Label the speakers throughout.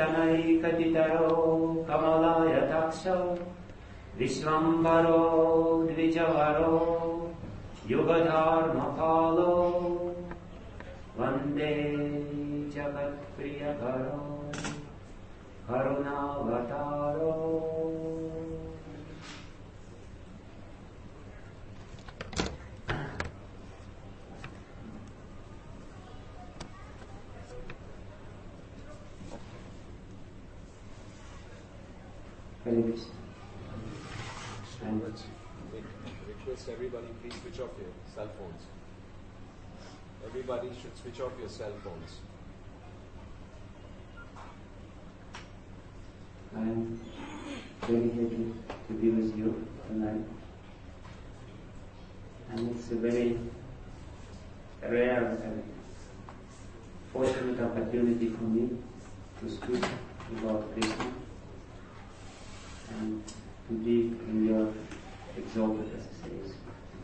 Speaker 1: तनैकतितरो कमलायताक्षो विश्वम्भरो द्विजवरो युगधर्मपालो वन्दे जगत्प्रियकरो करुणावतारो। Hare Krishna. And
Speaker 2: request everybody, please switch off your cell phones. Everybody should switch off your cell phones.
Speaker 1: I am very happy to be with you tonight. And it's a very rare and fortunate opportunity for me to speak about Krishna and to be in your exalted association.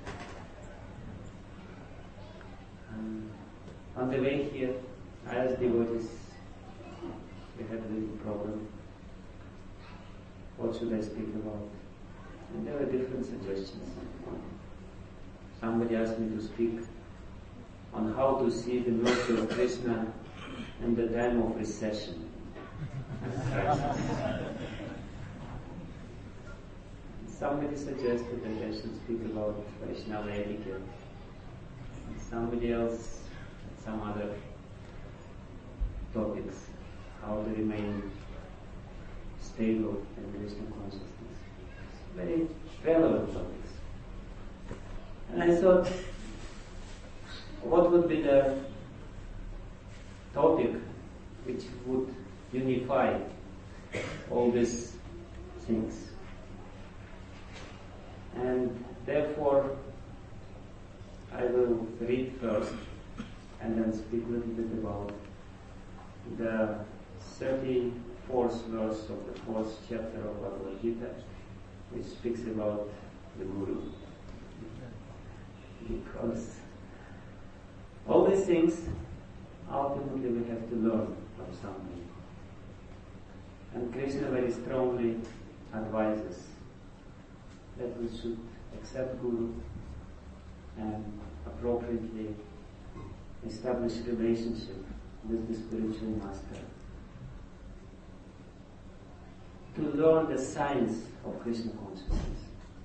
Speaker 1: On the way here, as devotees, we had a little problem. What should I speak about? And there were different suggestions. Somebody asked me to speak on how to see the mercy of Krishna in the time of recession and crisis. Somebody suggested that I should speak about Vaishnava etiquette. Somebody else, some other topics, how to remain stable in Krishna consciousness. Very relevant topics. And I thought, what would be the topic which would unify all these things? And therefore, I will read first and then speak a little bit about the 34th verse of the 4th chapter of Bhagavad Gita, which speaks about the Guru. Because all these things, ultimately we have to learn from somebody. And Krishna very strongly advises that we should accept Guru and appropriately establish relationship with the spiritual master to learn the science of Krishna consciousness.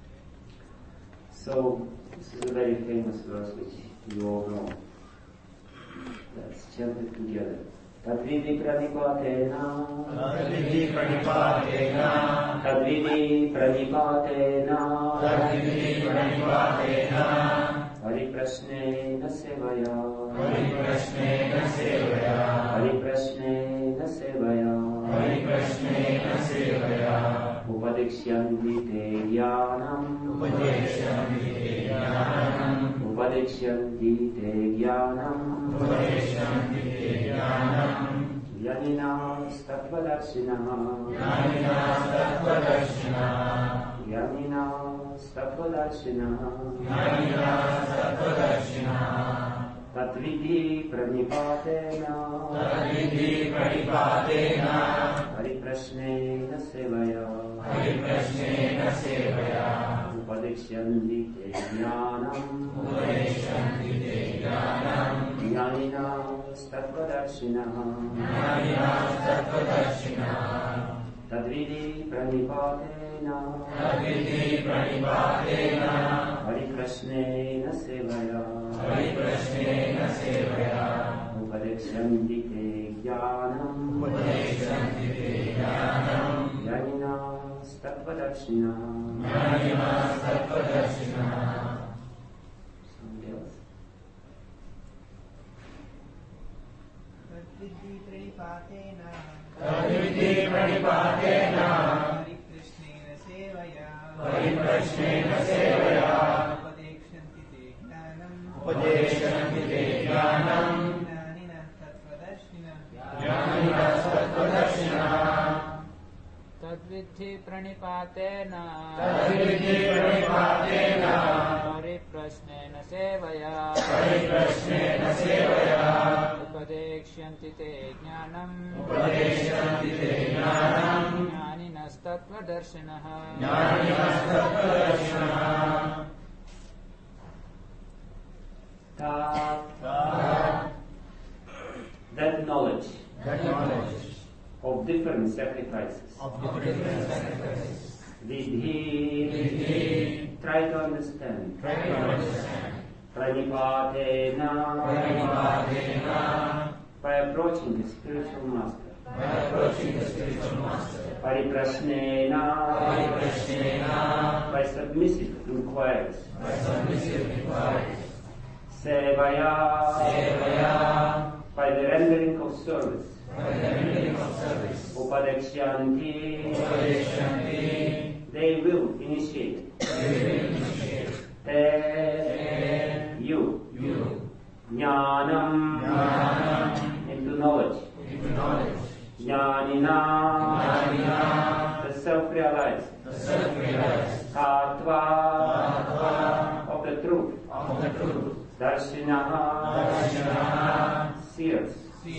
Speaker 1: So, this is a very famous verse which you all know. Let's chant it together. Tadvidi pranipatena,
Speaker 3: Tadvidi pranipatena,
Speaker 1: Tadvidi pranipatena,
Speaker 3: Tadvidi pranipatena,
Speaker 1: Hariprashnena sevaya,
Speaker 3: Hariprashnena sevaya,
Speaker 1: Hariprashnena sevaya,
Speaker 3: Hariprashnena sevaya,
Speaker 1: Upadikshyanti te jnanam,
Speaker 3: Upadekshyanti te jnanam,
Speaker 1: Upadikshyanti te jnanam,
Speaker 3: Upadekshyanti te jnanam,
Speaker 1: Yaninas tattvadarshinaha,
Speaker 3: Yaninas tattvadarshinaha,
Speaker 1: Yaninas tattvadarshinaha,
Speaker 3: Yaninas tattvadarshinaha,
Speaker 1: Tatvidi pranipatena,
Speaker 3: Tadvidi pranipatena,
Speaker 1: Hariprashnena sevaya,
Speaker 3: Hariprashnena sevaya,
Speaker 1: Upadikshyanti te jnanam,
Speaker 3: Upadekshyanti te jnanam,
Speaker 1: Yaninas tattvadarshinaha,
Speaker 3: Yaninas tattvadarshinaha,
Speaker 1: Tadvidi pranipatena,
Speaker 3: Tadvidi pranipatena,
Speaker 1: Hariprashnena sevaya,
Speaker 3: Hariprashnena sevaya,
Speaker 1: Upadikshyanti te jnanam,
Speaker 3: Upadekshyanti te jnanam,
Speaker 1: Yaninas tattvadarshinaha.
Speaker 3: Yaninas tattvadarshinaha.
Speaker 1: Somebody else?
Speaker 4: Tadvidi pranipatena,
Speaker 3: Tadvidi pranipatena,
Speaker 4: Harikrashnena sevaya,
Speaker 3: Hariprashnena sevaya,
Speaker 4: Upadekshyanti te jnanam,
Speaker 3: Upadekshyanti te jnanam,
Speaker 4: Jnaninas tattvadarshinaha,
Speaker 3: Yaninas tattvadarshinaha,
Speaker 5: तद्विद्धि प्रणिपातेन
Speaker 3: Tadvidi pranipatena,
Speaker 5: परिप्रश्नेन सेवया
Speaker 3: Hariprashnena sevaya,
Speaker 5: उपदेक्ष्य उपदेशयन्ति ते ज्ञानम्
Speaker 3: उपदेशयन्ति ते ज्ञानम्
Speaker 5: ज्ञानिनस्तत्त्वदर्शिनः
Speaker 3: ज्ञानिनस्तत्त्वदर्शिनः
Speaker 1: that knowledge
Speaker 3: that knowledge
Speaker 1: of different sacrifices
Speaker 3: of different sacrifices
Speaker 1: did he try to understand
Speaker 3: try to understand
Speaker 1: Pranipatena
Speaker 3: Pranipatena
Speaker 1: by approaching the spiritual master
Speaker 3: by approaching the spiritual master
Speaker 1: Pariprashnena by submissive inquiries
Speaker 3: by submissive inquiries
Speaker 1: Sevaya by the rendering of service
Speaker 3: by the rendering of service
Speaker 1: Upadekshanti they will initiate you jnanam into knowledge jnanina the self-realized tattva of the truth darshinaha seers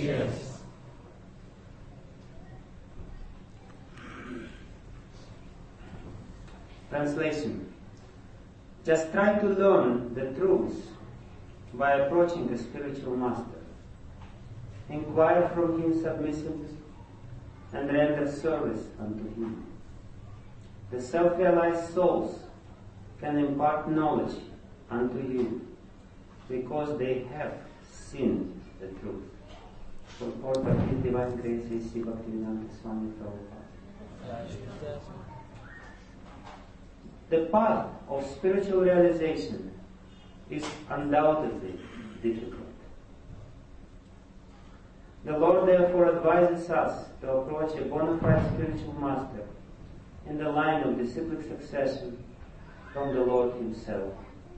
Speaker 1: Translation. Just try to learn the truths by approaching the spiritual master. Inquire from him submissively and render service unto him. The self-realized souls can impart knowledge unto you because they have seen the truth. Purport of His Divine Grace A.C. Bhaktivedanta Swami Prabhupada. The path of spiritual realization is undoubtedly difficult. The Lord therefore advises us to approach a bona fide spiritual master in the line of disciplic succession from the Lord Himself.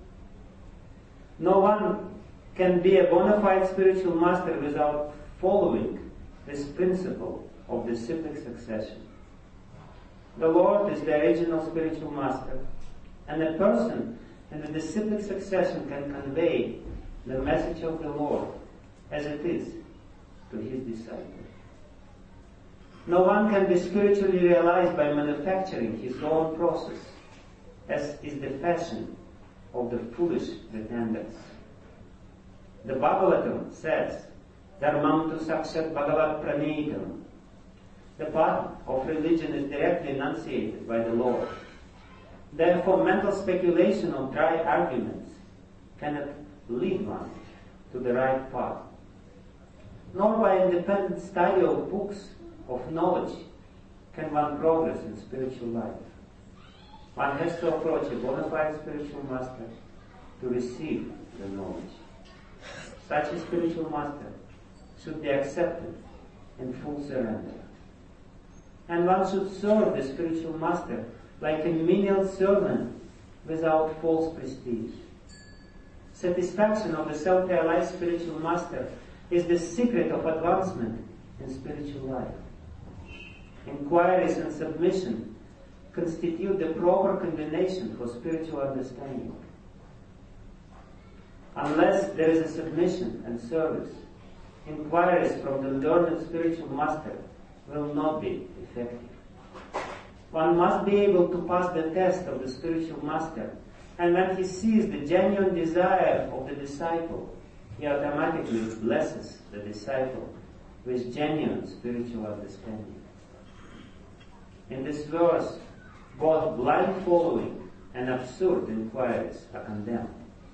Speaker 1: No one can be a bona fide spiritual master without following this principle of disciplic succession. The Lord is the original spiritual master, and a person in the disciplic succession can convey the message of the Lord as it is to his disciple. No one can be spiritually realized by manufacturing his own process, as is the fashion of the foolish pretenders. The Bhagavatam says, Dharmam tu sakshat bhagavat pranidam. The path of religion is directly enunciated by the Lord. Therefore, mental speculation on dry arguments cannot lead one to the right path. Nor by independent study of books of knowledge can one progress in spiritual life. One has to approach a bona fide spiritual master to receive the knowledge. Such a spiritual master should be accepted in full surrender. And one should serve the spiritual master like a menial servant without false prestige. Satisfaction of the self-realized spiritual master is the secret of advancement in spiritual life. Inquiries and submission constitute the proper combination for spiritual understanding. Unless there is a submission and service, inquiries from the learned spiritual master will not be effective. One must be able to pass the test of the spiritual master, and when he sees the genuine desire of the disciple, he automatically blesses the disciple with genuine spiritual understanding. In this verse, both blind following and absurd inquiries are condemned.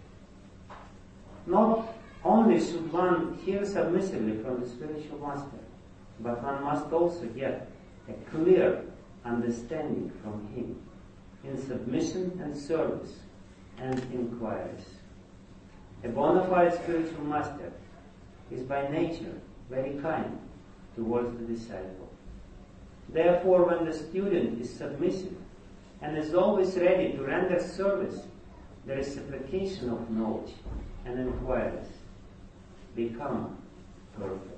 Speaker 1: Not only should one hear submissively from the spiritual master, but one must also get a clear understanding from him in submission and service and inquiries. A bona fide spiritual master is by nature very kind towards the disciple. Therefore, when the student is submissive and is always ready to render service, the reciprocation of knowledge and inquiries become perfect.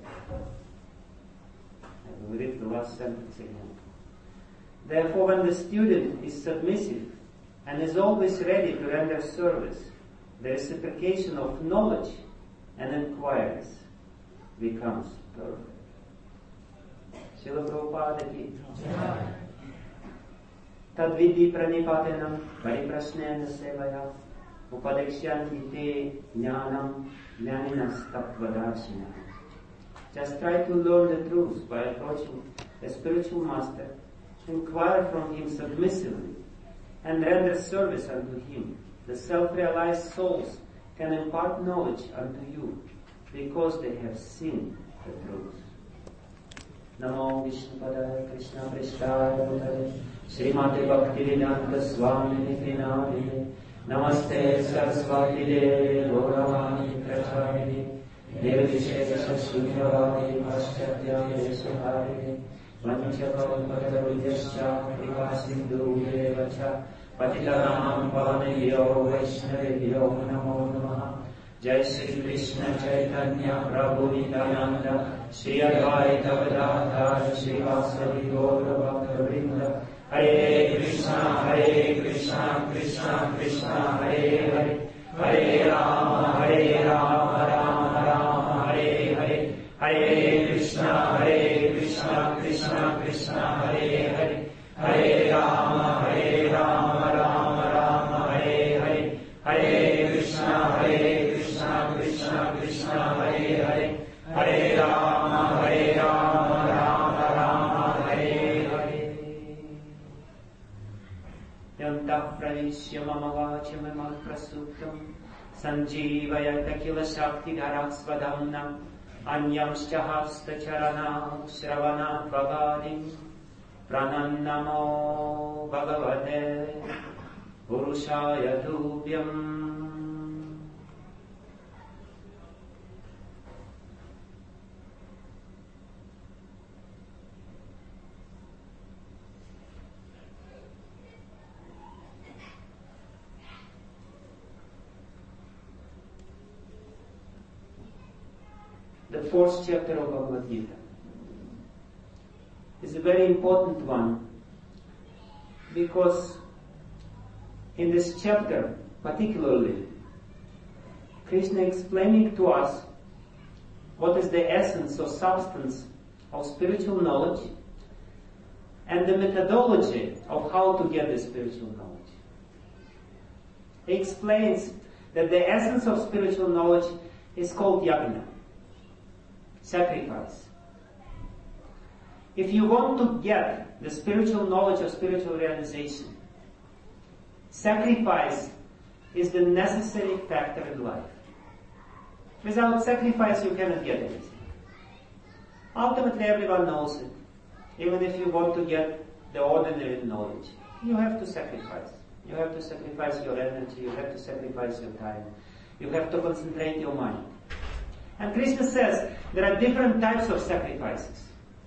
Speaker 1: I will read the last sentence again. Therefore, when the student is submissive and is always ready to render service, the reciprocation of knowledge and inquiries becomes perfect. Srila Prabhupada ki. Tadvidhi pranipatanam pariprasnena sevaya upadekshyanti te jnanam jnaninas tattvadarshina. Just try to learn the truth by approaching a spiritual master, inquire from him submissively, and render service unto him. The self-realized souls can impart knowledge unto you, because they have seen the truth. Namo Vishnupadaya Krishna Prishthaya Bhutale Srimate Bhaktivedanta Swami Niti Namine Namaste Saraswati Devi Gauravani Pracharine Nirvishesha Shunyavadi Paschatya Yeshavadi Vanchakalpatarujascha Kripasindhu Devacha Patitanam Pavanebhyo Vaishnavebhyo Namo Namaha. Jai Shri Krishna Chaitanya Prabhu Nityananda Shri Advaita Gadadhar Shri Vasavi Gaura Bhakta Hare Krishna Krishna Krishna Hare Hare Hare Rama Rama Rama Hare Hare Hare Krishna Krishna Krishna Hare Hare Hare Rama Rama Rama Hare Hare Hare Krishna Krishna Krishna Hare Hare Hare Rama Rama Rama Hare Hare. Yantah pravishya mama vacham prasuptam sanjeevayata kila shakti dharaksvadamnam anyamscha hasta charana shravana bhagadim pranannamo bhagavate purushaya tubhyam. The fourth chapter of Bhagavad Gita is a very important one, because in this chapter particularly, Krishna explaining to us what is the essence or substance of spiritual knowledge and the methodology of how to get the spiritual knowledge. He explains that the essence of spiritual knowledge is called yajna, sacrifice. If you want to get the spiritual knowledge or spiritual realization, sacrifice is the necessary factor in life. Without sacrifice, you cannot get anything. Ultimately, everyone knows it. Even if you want to get the ordinary knowledge, you have to sacrifice. You have to sacrifice your energy, you have to sacrifice your time, you have to concentrate your mind. And Krishna says there are different types of sacrifices.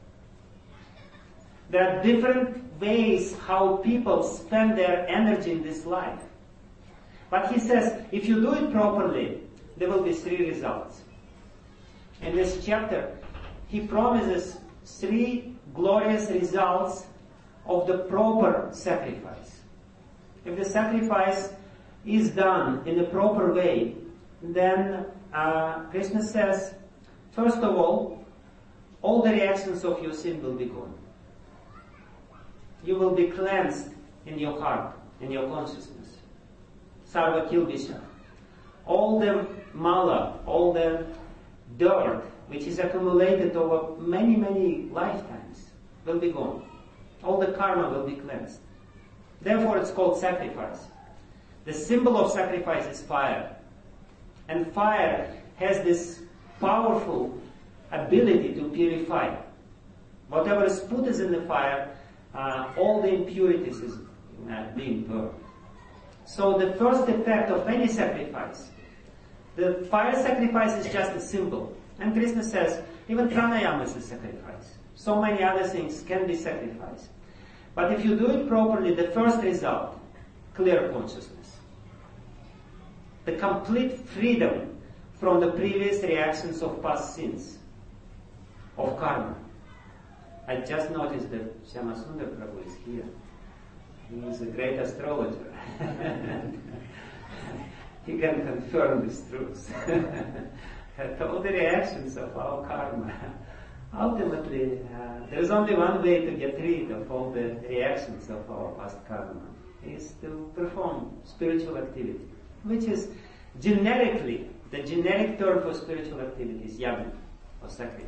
Speaker 1: There are different ways how people spend their energy in this life. But he says, if you do it properly, there will be 3 results. In this chapter, he promises 3 glorious results of the proper sacrifice. If the sacrifice is done in a proper way, then Krishna says, first of all the reactions of your sin will be gone. You will be cleansed in your heart, in your consciousness. Sarva kilbisha. All the mala, all the dirt which is accumulated over many, many lifetimes will be gone. All the karma will be cleansed. Therefore it's called sacrifice. The symbol of sacrifice is fire. And fire has this powerful ability to purify. Whatever is put is in the fire, all the impurities is being burned. So the first effect of any sacrifice, the fire sacrifice is just a symbol. And Krishna says, even pranayama is a sacrifice. So many other things can be sacrificed. But if you do it properly, the first result, clear consciousness. The complete freedom from the previous reactions of past sins, of karma. I just noticed that Shyamasundar Prabhu is here. He is a great astrologer. He can confirm this truth. all the reactions of our karma. Ultimately, there is only one way to get rid of all the reactions of our past karma, is to perform spiritual activity, which is generically, the generic term for spiritual activity is yajna, or sacrifice.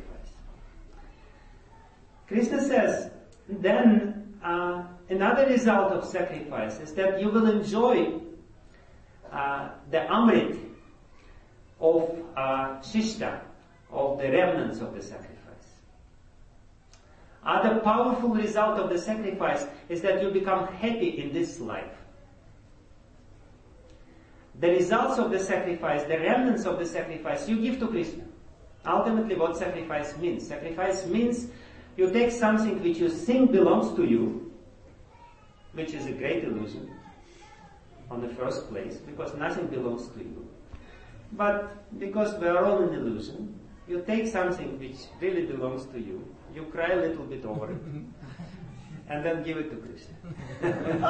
Speaker 1: Krishna says, then another result of sacrifice is that you will enjoy the amrit of shishta, of the remnants of the sacrifice. Other powerful result of the sacrifice is that you become happy in this life. The results of the sacrifice, the remnants of the sacrifice, you give to Krishna. Ultimately, what sacrifice means? Sacrifice means you take something which you think belongs to you, which is a great illusion on the first place, because nothing belongs to you. But because we are all an illusion, you take something which really belongs to you, you cry a little bit over it, and then give it to Krishna.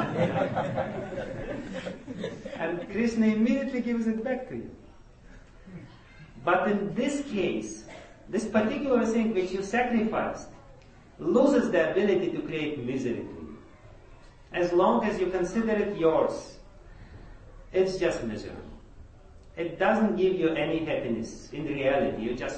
Speaker 1: And Krishna immediately gives it back to you. But in this case, this particular thing which you sacrificed loses the ability to create misery to you. As long as you consider it yours, it's just miserable. It doesn't give you any happiness. In reality, you just,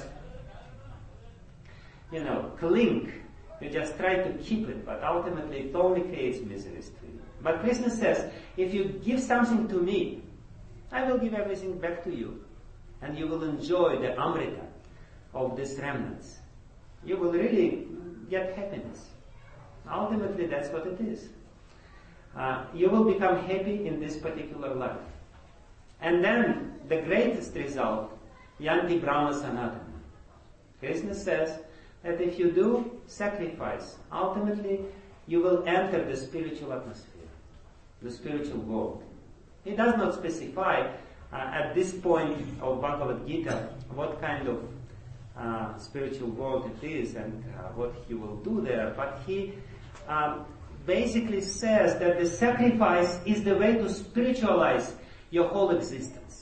Speaker 1: cling. You just try to keep it, but ultimately it only creates miseries to you. But Krishna says, if you give something to me, I will give everything back to you, and you will enjoy the amrita of these remnants. You will really get happiness. Ultimately, that's what it is. You will become happy in this particular life. And then, the greatest result, yanti brahma sanatana. Krishna says that if you do sacrifice, ultimately you will enter the spiritual atmosphere, the spiritual world. He does not specify at this point of Bhagavad Gita what kind of spiritual world it is and what he will do there, but he basically says that the sacrifice is the way to spiritualize your whole existence.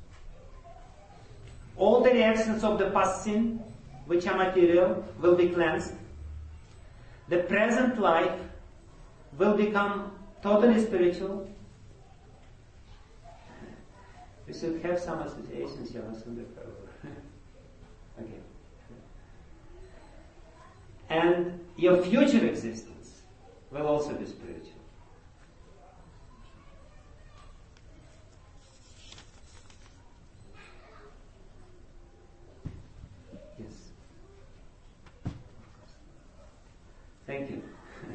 Speaker 1: All the reactions of the past sin, which are material, will be cleansed. The present life will become totally spiritual. You should have some associations here. Okay. And your future existence will also be spiritual. Thank you.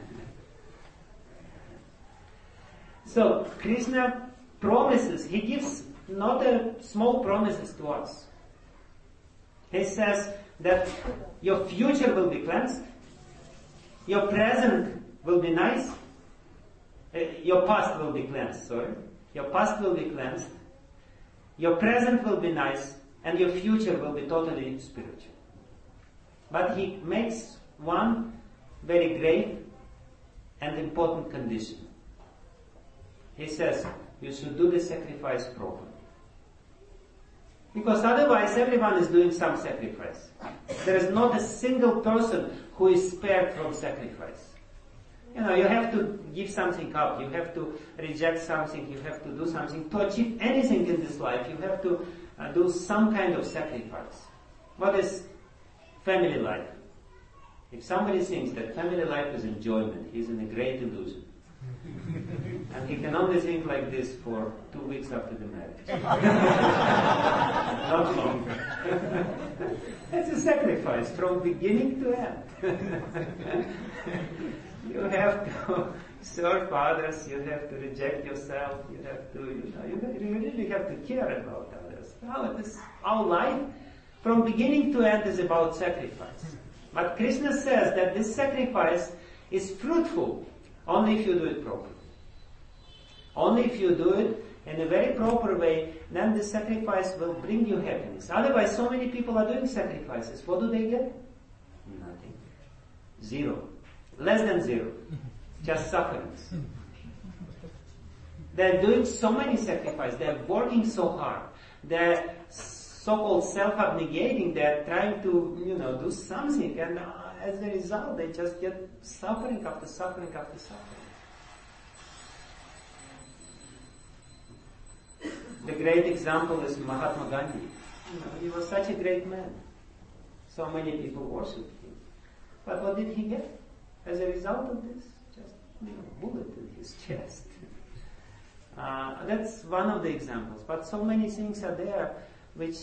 Speaker 1: So, Krishna promises, he gives not a small promises to us. He says that your future will be cleansed, your present will be nice, your past will be cleansed, your past will be cleansed, your present will be nice, and your future will be totally spiritual. But he makes one very grave and important condition. He says, you should do the sacrifice properly. Because otherwise everyone is doing some sacrifice. There is not a single person who is spared from sacrifice. You have to give something up, you have to reject something, you have to do something. To achieve anything in this life, you have to do some kind of sacrifice. What is family life? If somebody thinks that family life is enjoyment, he's in a great illusion. And he can only think like this for 2 weeks after the marriage. Not longer. It's a sacrifice from beginning to end. You have to serve others, you have to reject yourself, you have to, you really have to care about others. Our life from beginning to end is about sacrifice. But Krishna says that this sacrifice is fruitful only if you do it properly. Only if you do it in a very proper way, then the sacrifice will bring you happiness. Otherwise, so many people are doing sacrifices. What do they get? Nothing. Zero. Less than zero. Just sufferings. They're doing so many sacrifices. They're working so hard. They're so-called self-abnegating, they're trying to, do something, and as a result, they just get suffering after suffering after suffering. The great example is Mahatma Gandhi. He was such a great man. So many people worshipped him. But what did he get as a result of this? Just bullet in his chest. That's one of the examples. But so many things are there which,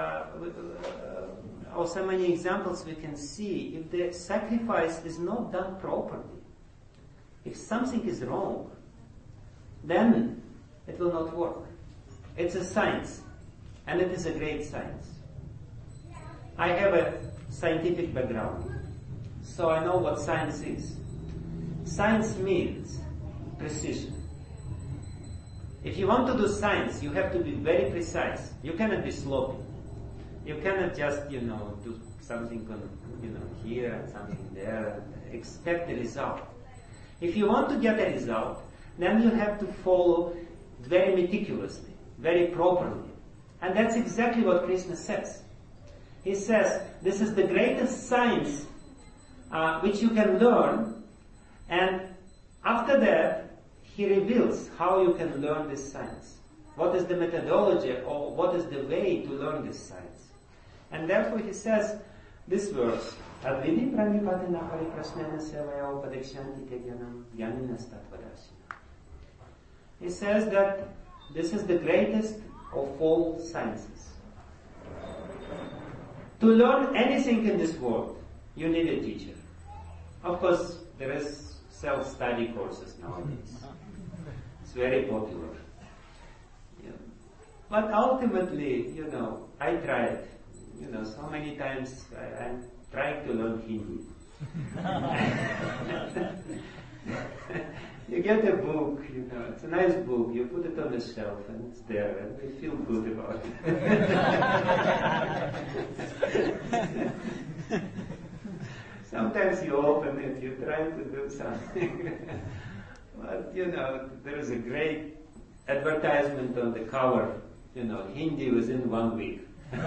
Speaker 1: or so many examples we can see. If the sacrifice is not done properly, if something is wrong, then it will not work. It's a science, and it is a great science. I have a scientific background, so I know what science is. Science means precision. If you want to do science, you have to be very precise. You cannot be sloppy. You cannot just, do something on, here and something there and expect the result. If you want to get a result, then you have to follow very meticulously, very properly. And that's exactly what Krishna says. He says, this is the greatest science which you can learn, and after that, he reveals how you can learn this science. What is the methodology, or what is the way to learn this science? And therefore he says this verse, Advidi pranipatena pariprasnena sevaya upadekshanti tegyanam gyaninas tattvadarshina. He says that this is the greatest of all sciences. To learn anything in this world, you need a teacher. Of course, there is self-study courses nowadays. It's very popular. Yeah. But ultimately, I tried. So many times I'm trying to learn Hindi. You get a book, it's a nice book, you put it on the shelf and it's there and you feel good about it. Sometimes you open it, you try to do something. But, there is a great advertisement on the cover, Hindi within 1 week.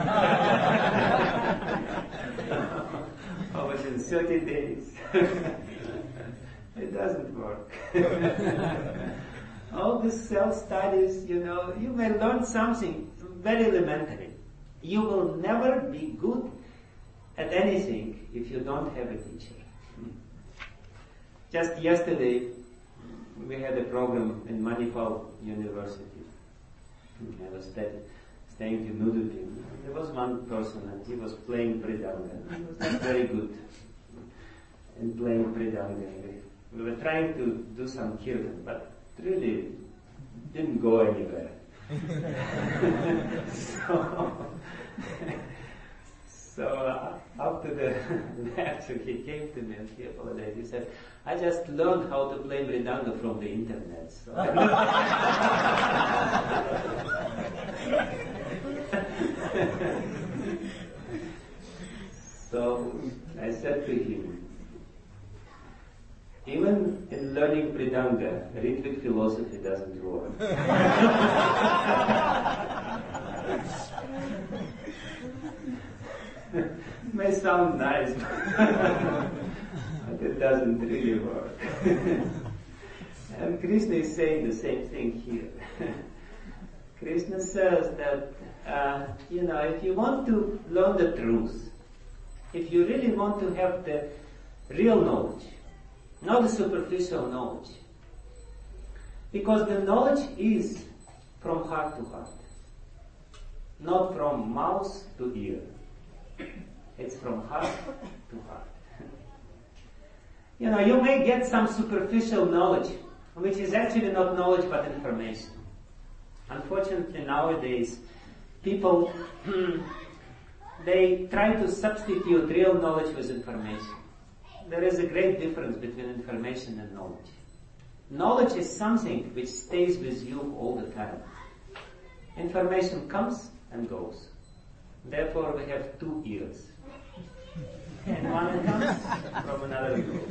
Speaker 1: Or within 30 days. It doesn't work. All these self-studies, you may learn something very elementary. You will never be good at anything if you don't have a teacher. Just yesterday, we had a program in Manipal University. I was staying to nudity. There was one person and he was playing Pridanga. He was not very good in playing Pridanga. We were trying to do some kirtan, but it really didn't go anywhere. So after the lecture, he came to me and he apologized. He said, I just learned how to play Mridanga from the internet. So I said to him, even in learning Pridanga, Ritvik philosophy doesn't work. It may sound nice, but it doesn't really work. And Krishna is saying the same thing here. Krishna says that, if you want to learn the truth, if you really want to have the real knowledge, not the superficial knowledge, because the knowledge is from heart to heart, not from mouth to ear. It's from heart to heart. You may get some superficial knowledge, which is actually not knowledge but information. Unfortunately, nowadays, people, they try to substitute real knowledge with information. There is a great difference between information and knowledge. Knowledge is something which stays with you all the time. Information comes and goes. Therefore, we have 2 ears. And one comes from another goes.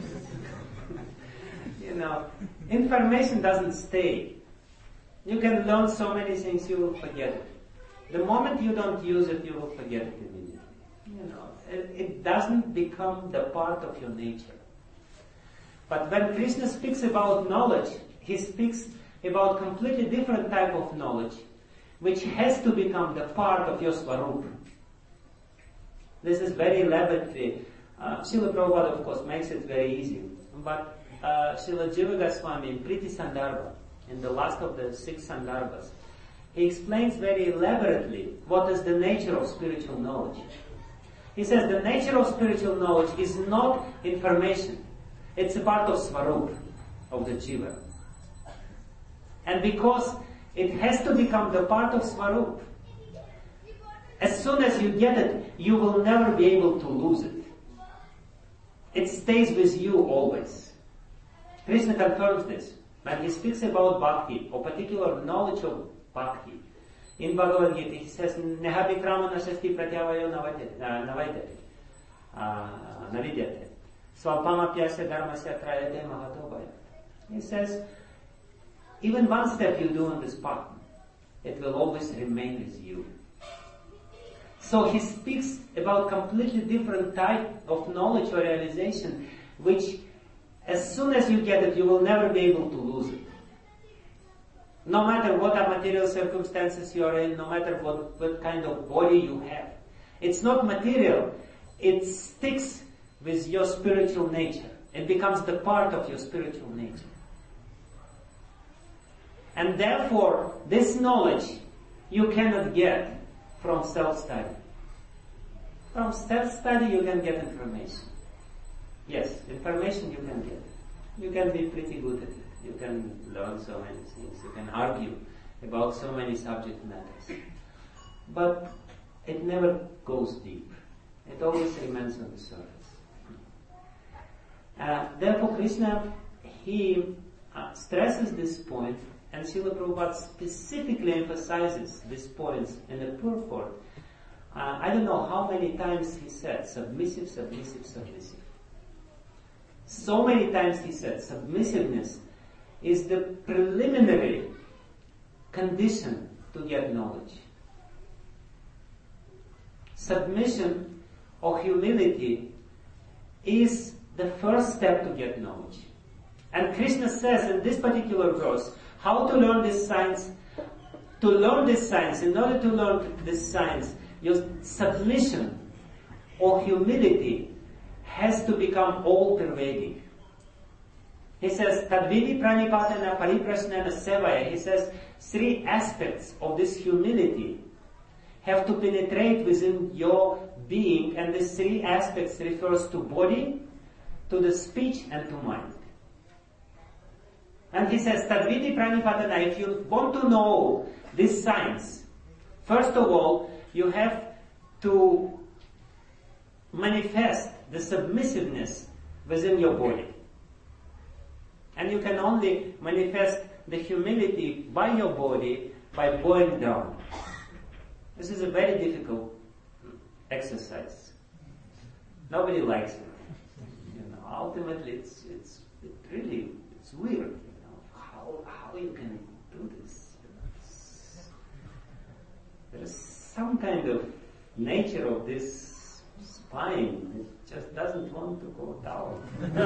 Speaker 1: Information doesn't stay. You can learn so many things, you will forget it. The moment you don't use it, you will forget it immediately. It doesn't become the part of your nature. But when Krishna speaks about knowledge, he speaks about completely different type of knowledge, which has to become the part of your Swarup. This is very elaborately. Srila Prabhupada, of course, makes it very easy. But Srila Jiva Goswami in Priti Sandarbha, in the last of the 6 Sandarbhas, he explains very elaborately what is the nature of spiritual knowledge. He says the nature of spiritual knowledge is not information. It's a part of Swarup, of the Jiva. And because it has to become the part of Swarup, as soon as you get it, you will never be able to lose it. It stays with you always. Krishna confirms this when he speaks about bhakti, or particular knowledge of bhakti. In Bhagavad Gita, he says, Neha vikrama nashasti pratyavayo navidyate. Swalpamapyasya dharmasya trayate mahatobhaya. He says, even one step you do on this path, it will always remain with you. So he speaks about completely different type of knowledge or realization, which as soon as you get it, you will never be able to lose it. No matter what are material circumstances you are in, no matter what kind of body you have. It's not material. It sticks with your spiritual nature. It becomes the part of your spiritual nature. And therefore, this knowledge you cannot get from self-study. From self-study you can get information. Yes, information you can get. You can be pretty good at it. You can learn so many things. You can argue about so many subject matters. But it never goes deep. It always remains on the surface. Therefore Krishna, he stresses this point, and Srila Prabhupada specifically emphasizes these points in the purport. I don't know how many times he said submissive, submissive, submissive. So many times he said submissiveness is the preliminary condition to get knowledge. Submission or humility is the first step to get knowledge. And Krishna says in this particular verse, how to learn this science. To learn this science, in order to learn this science, your submission or humility has to become all-pervading. He says, Tadvidi pranipatana pariprasnana sevaya. He says, 3 aspects of this humility have to penetrate within your being, and these 3 aspects refers to body, to the speech, and to mind. And he says, Tadvidi pranipatana, if you want to know this science, first of all, you have to manifest the submissiveness within your body. And you can only manifest the humility by your body by bowing down. This is a very difficult exercise. Nobody likes it. Ultimately, it's weird. How you can do this? There is some kind of nature of this spine. It just doesn't want to go down.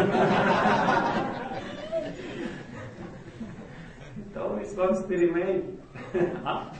Speaker 1: It always wants to remain up.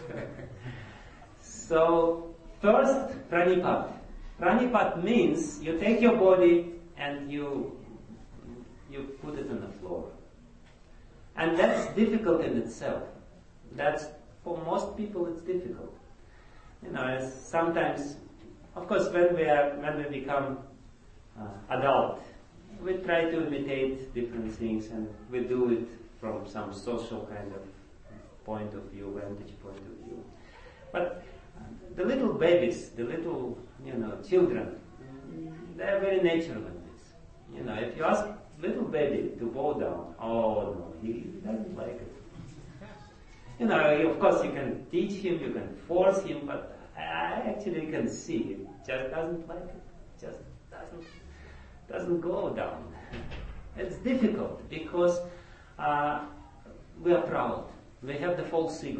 Speaker 1: So, first, pranipat. Pranipat means you take your body and you put it on the floor. And that's difficult in itself. That's, for most people, it's difficult. Sometimes, of course, when we become adult, we try to imitate different things, and we do it from some social kind of point of view, vantage point of view. But the little babies, the little, children, they're very natural in this. If you ask little baby to bow down, oh no, he doesn't like it. Of course you can teach him, you can force him, but I actually can see he just doesn't like it. Just doesn't go down. It's difficult because we are proud. We have the false ego.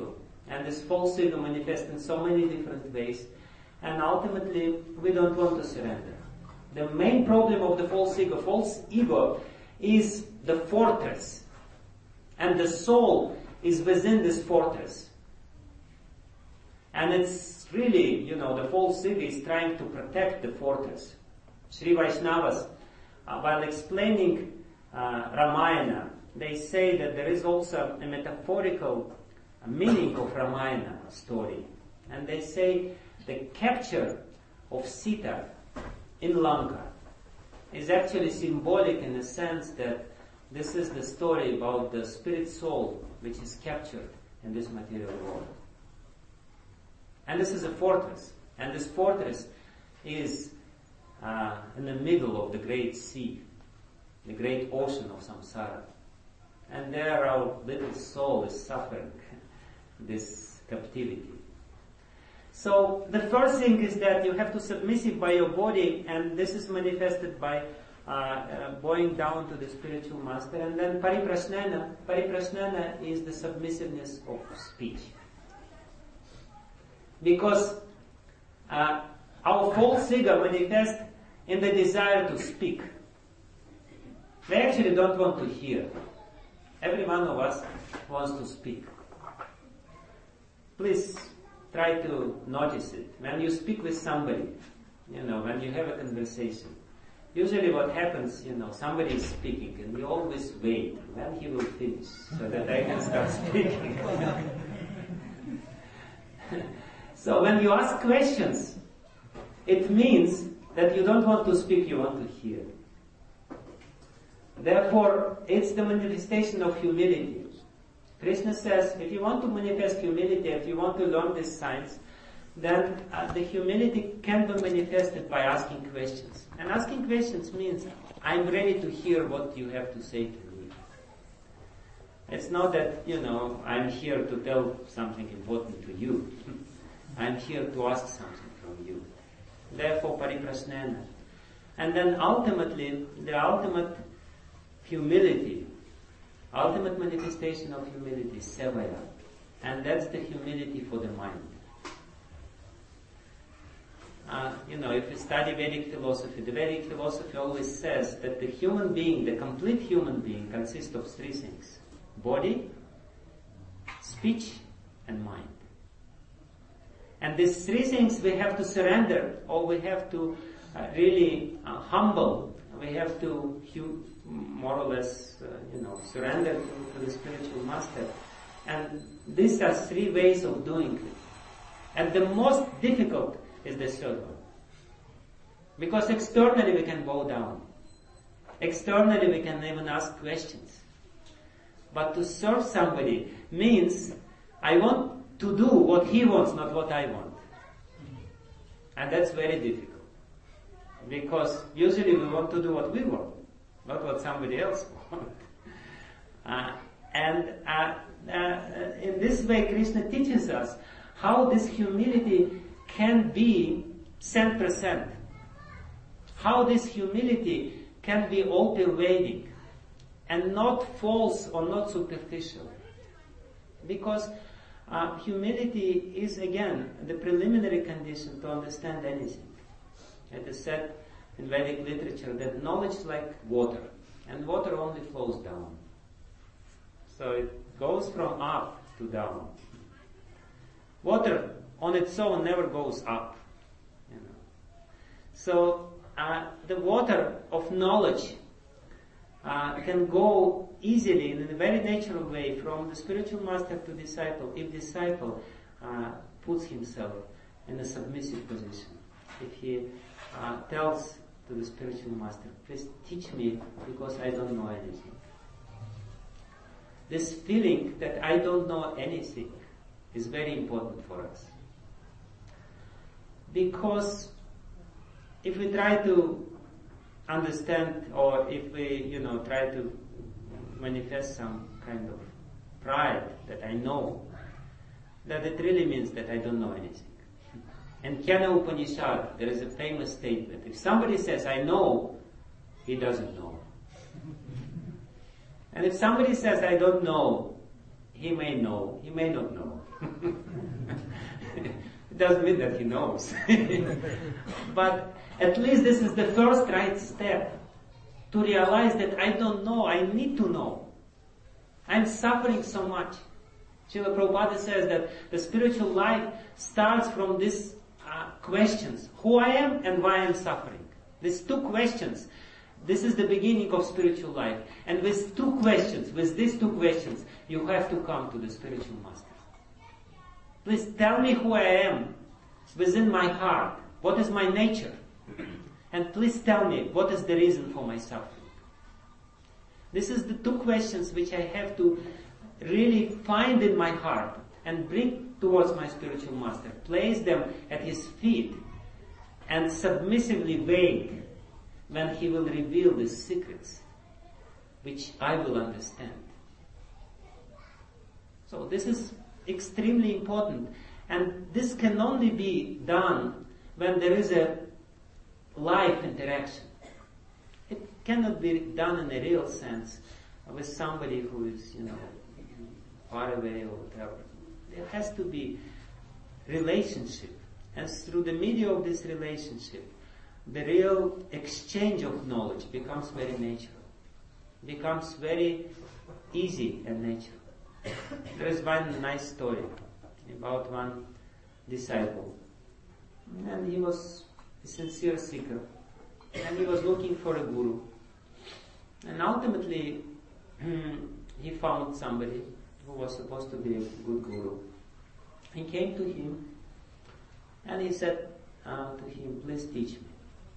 Speaker 1: And this false ego manifests in so many different ways. And ultimately, we don't want to surrender. The main problem of the false ego is the fortress. And the soul is within this fortress. And it's really, the false ego is trying to protect the fortress. Sri Vaishnavas, while explaining Ramayana, they say that there is also a metaphorical meaning of Ramayana story. And they say the capture of Sita in Lanka is actually symbolic in the sense that this is the story about the spirit soul which is captured in this material world. And this is a fortress. And this fortress is in the middle of the great sea, the great ocean of samsara. And there our little soul is suffering this captivity. So the first thing is that you have to submissive by your body, and this is manifested by bowing down to the spiritual master. And then pariprasnana is the submissiveness of speech. Because our false ego manifests in the desire to speak. They actually don't want to hear. Every one of us wants to speak. Please try to notice it. When you speak with somebody, when you have a conversation, usually what happens, somebody is speaking and you always wait when he will finish so that I can start speaking. So when you ask questions, it means that you don't want to speak, you want to hear. Therefore, it's the manifestation of humility. Krishna says, if you want to manifest humility, if you want to learn this science, then the humility can be manifested by asking questions. And asking questions means, I'm ready to hear what you have to say to me. It's not that, I'm here to tell something important to you. I'm here to ask something from you. Therefore, pariprasnana. And then ultimately, the ultimate humility, ultimate manifestation of humility, sevaya. And that's the humility for the mind. If you study Vedic philosophy, the Vedic philosophy always says that the human being, the complete human being, consists of three things: body, speech, and mind. And these three things we have to surrender, or we have to really humble. We have to more or less, surrender to the spiritual master. And these are three ways of doing it. And the most difficult is the third one. Because externally we can bow down. Externally we can even ask questions. But to serve somebody means I want to do what he wants, not what I want. And that's very difficult. Because usually we want to do what we want, not what somebody else wants. In this way, Krishna teaches us how this humility can be 100%. How this humility can be all-pervading and not false or not superficial. Because humility is, again, the preliminary condition to understand anything. It is said in Vedic literature that knowledge is like water, and water only flows down. So it goes from up to down. Water on its own never goes up. So the water of knowledge can go easily in a very natural way from the spiritual master to disciple, if disciple puts himself in a submissive position. If he tells to the spiritual master, please teach me because I don't know anything. This feeling that I don't know anything is very important for us. Because if we try to understand, or if we, try to manifest some kind of pride that I know, that it really means that I don't know anything. In Kena Upanishad, there is a famous statement. If somebody says, I know, he doesn't know. And if somebody says, I don't know, he may know, he may not know. It doesn't mean that he knows. But at least this is the first right step to realize that I don't know, I need to know. I'm suffering so much. Srila Prabhupada says that the spiritual life starts from these questions. Who I am and why I'm suffering. These two questions. This is the beginning of spiritual life. And with these two questions, you have to come to the spiritual master. Please tell me who I am within my heart. What is my nature? And please tell me what is the reason for my suffering. This is the two questions which I have to really find in my heart and bring towards my spiritual master. Place them at his feet and submissively wait when he will reveal the secrets which I will understand. So this is extremely important, and this can only be done when there is a live interaction. It cannot be done in a real sense with somebody who is, far away or whatever. There has to be relationship, and through the medium of this relationship, the real exchange of knowledge becomes very natural, becomes very easy and natural. There is one nice story about one disciple, and he was a sincere seeker, and he was looking for a guru, and ultimately he found somebody who was supposed to be a good guru. He came to him and he said to him, please teach me.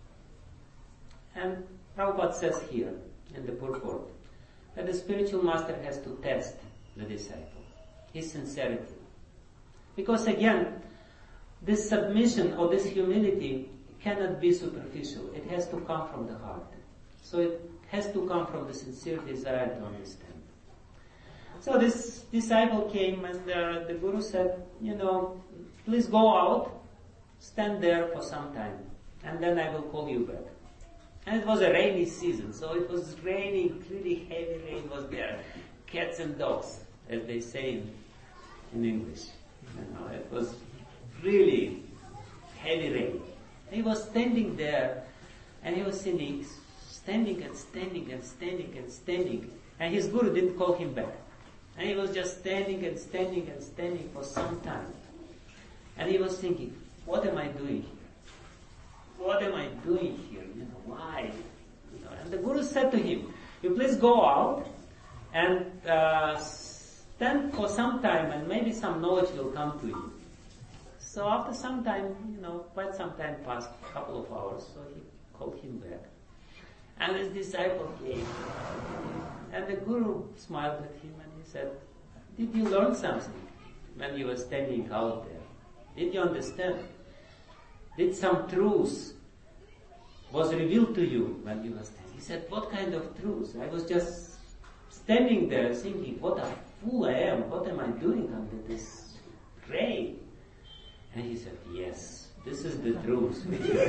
Speaker 1: And Prabhupada says here in the purport that the spiritual master has to test the disciple, his sincerity. Because again, this submission or this humility cannot be superficial. It has to come from the heart. So it has to come from the sincere desire to understand. So this disciple came and the guru said, please go out, stand there for some time, and then I will call you back. And it was a rainy season, so it was raining, really heavy rain was there. Cats and dogs, as they say in English. It was really heavy rain. He was standing there, and he was standing and standing and standing and standing, and his guru didn't call him back. And he was just standing and standing and standing for some time. And he was thinking, what am I doing here? What am I doing here? Why? And the guru said to him, you please go out and stand for some time and maybe some knowledge will come to you. So after some time, quite some time passed, a couple of hours, so he called him back. And his disciple came. And the guru smiled at him and he said, did you learn something when you were standing out there? Did you understand? Did some truth was revealed to you when you were standing? He said, what kind of truth? I was just standing there thinking, what a fool I am. What am I doing under this rain? And he said, yes, this is the truth.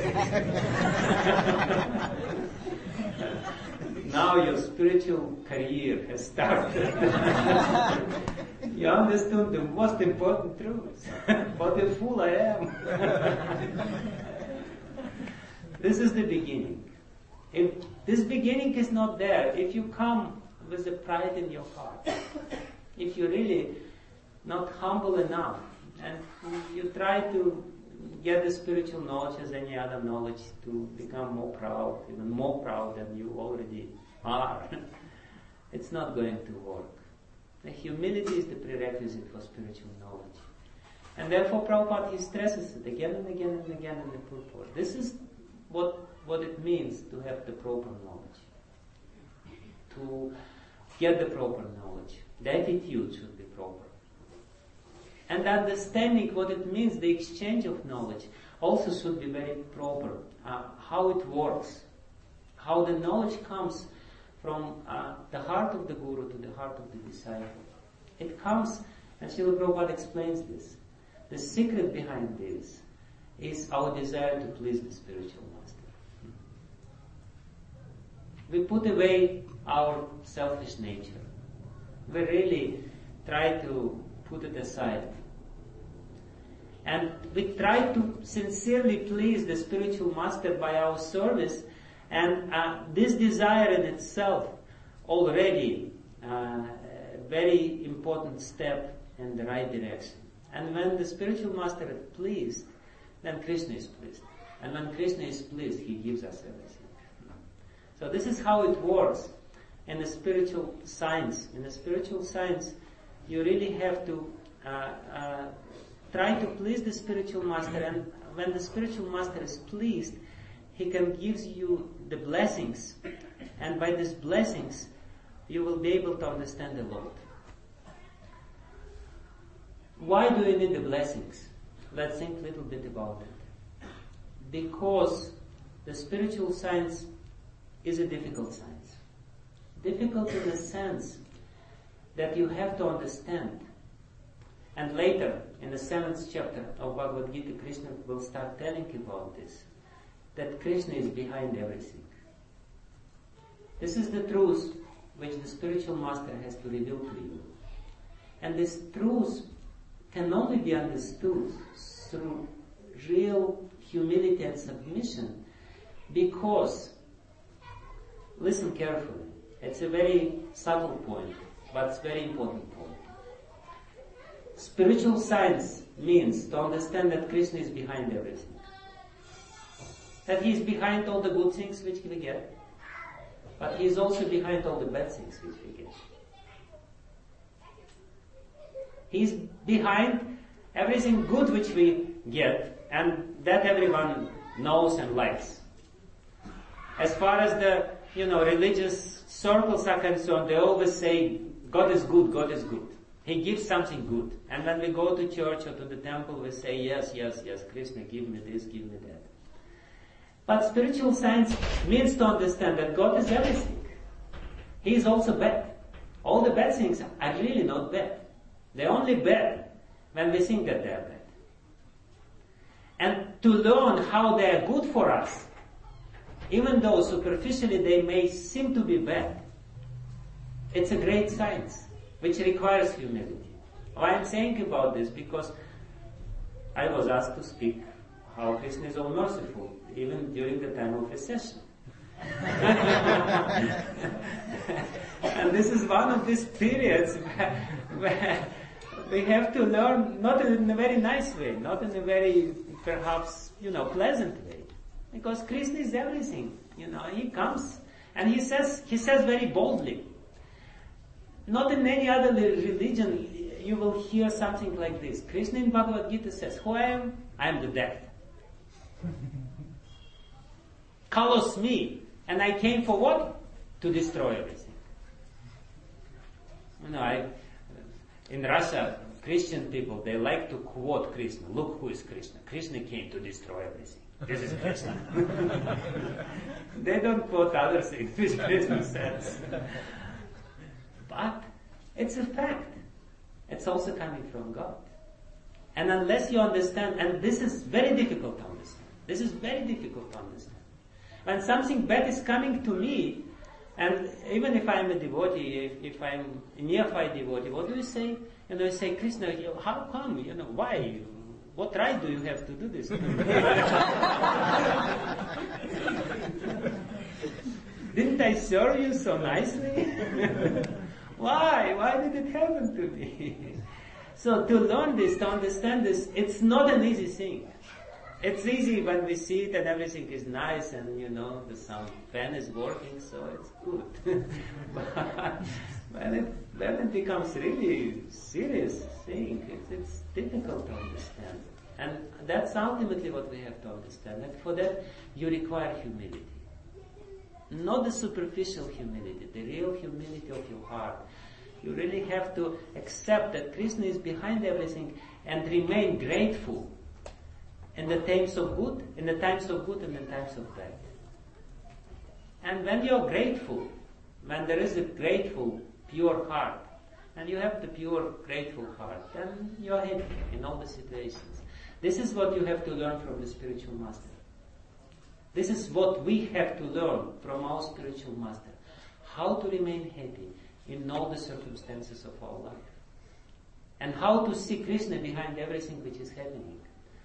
Speaker 1: Now your spiritual career has started. You understood the most important truth. What a fool I am. This is the beginning. If this beginning is not there, if you come with the pride in your heart, if you're really not humble enough, and you try to get the spiritual knowledge as any other knowledge to become more proud, even more proud than you already are, it's not going to work. The humility is the prerequisite for spiritual knowledge. And therefore Prabhupada, he stresses it again and again and again in the purport. This is what it means to have the proper knowledge. To get the proper knowledge. The attitude should be proper. And understanding what it means, the exchange of knowledge, also should be very proper. How it works. How the knowledge comes from the heart of the guru to the heart of the disciple. It comes, and Srila Prabhupada explains this. The secret behind this is our desire to please the spiritual master. We put away our selfish nature. We really try to put it aside And we try to sincerely please the spiritual master by our service, and this desire in itself already a very important step in the right direction. And when the spiritual master is pleased, then Krishna is pleased. And when Krishna is pleased, he gives us everything. So this is how it works in the spiritual science. In the spiritual science, you really have to try to please the spiritual master, and when the spiritual master is pleased, he can give you the blessings, and by these blessings, you will be able to understand the Lord. Why do you need the blessings? Let's think a little bit about it. Because the spiritual science is a difficult science. Difficult in the sense that you have to understand. And later, in the 7th chapter of Bhagavad Gita, Krishna will start telling about this, that Krishna is behind everything. This is the truth which the spiritual master has to reveal to you. And this truth can only be understood through real humility and submission, because, listen carefully, it's a very subtle point, but it's a very important point. Spiritual science means to understand that Krishna is behind everything. That he is behind all the good things which we get, but he is also behind all the bad things which we get. He is behind everything good which we get, and that everyone knows and likes. As far as the, religious circles are concerned, they always say, God is good, God is good. He gives something good. And when we go to church or to the temple, we say, yes, Krishna, give me this, give me that. But spiritual science means to understand that God is everything. He is also bad. All the bad things are really not bad. They're only bad when we think that they're bad. And to learn how they are good for us, even though superficially they may seem to be bad, it's a great science, which requires humility. Why I'm saying about this? Because I was asked to speak how Krishna is all merciful, even during the time of a session. And this is one of these periods where we have to learn, not in a very nice way, not in a very, perhaps, pleasant way. Because Krishna is everything. He comes and he says very boldly. Not in any other religion you will hear something like this. Krishna in Bhagavad Gita says, who I am? I am the death. Kalos me, and I came for what? To destroy everything. In Russia, Christian people, they like to quote Krishna. Look who is Krishna. Krishna came to destroy everything. This is Krishna. They don't quote other things which Krishna says. But it's a fact. It's also coming from God. And unless you understand, and this is very difficult to understand. This is very difficult to understand. When something bad is coming to me, and even if I'm a devotee, if I'm a neophyte devotee, what do you say? You say, Krishna, how come? Why? What right do you have to do this? Didn't I serve you so nicely? Why? Why did it happen to me? So to learn this, to understand this, it's not an easy thing. It's easy when we see it and everything is nice and the sound fan is working, so it's good. But when it becomes really serious thing, it's difficult to understand. And that's ultimately what we have to understand. And for that, you require humility. Not the superficial humility, the real humility of your heart. You really have to accept that Krishna is behind everything and remain grateful in the times of good, and the times of bad. And when you're grateful, when there is a grateful, pure heart, and you have the pure, grateful heart, then you're happy in all the situations. This is what you have to learn from the spiritual master. This is what we have to learn from our spiritual master. How to remain happy in all the circumstances of our life. And how to see Krishna behind everything which is happening.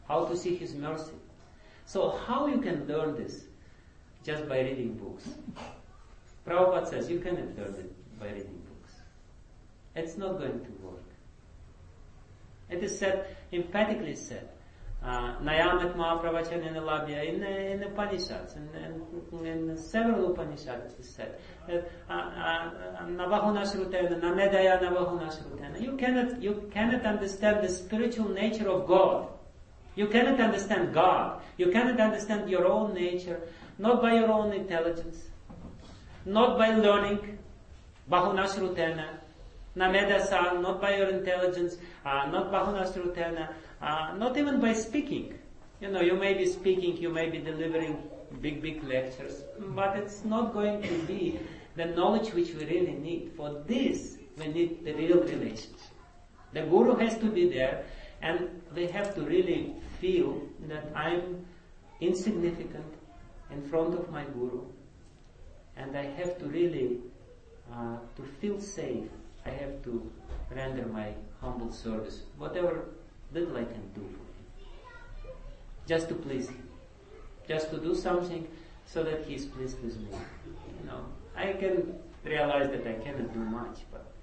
Speaker 1: how to see His mercy. So how you can learn this? Just by reading books. Prabhupada says you cannot learn it by reading books. It's not going to work. It is said, emphatically said, Nayamat Mahapravachan in the Labhya, in the Upanishads, in several Upanishads it is said, Navahuna Shrutena, Namedaya Navahuna Shrutena. You cannot understand the spiritual nature of God. You cannot understand God. You cannot understand your own nature, not by your own intelligence, not by learning, Bahuna Shrutena, Namedasa, not by your intelligence, not Bahuna Shrutena, not even by speaking. You may be speaking, you may be delivering big lectures, but it's not going to be the knowledge which we really need. For this, we need the real relationship. The Guru has to be there, and we have to really feel that I'm insignificant in front of my Guru, and I have to really, to feel safe, I have to render my humble service, whatever little I can do for Him. Just to please Him. Just to do something so that He is pleased with me. I can realize that I cannot do much,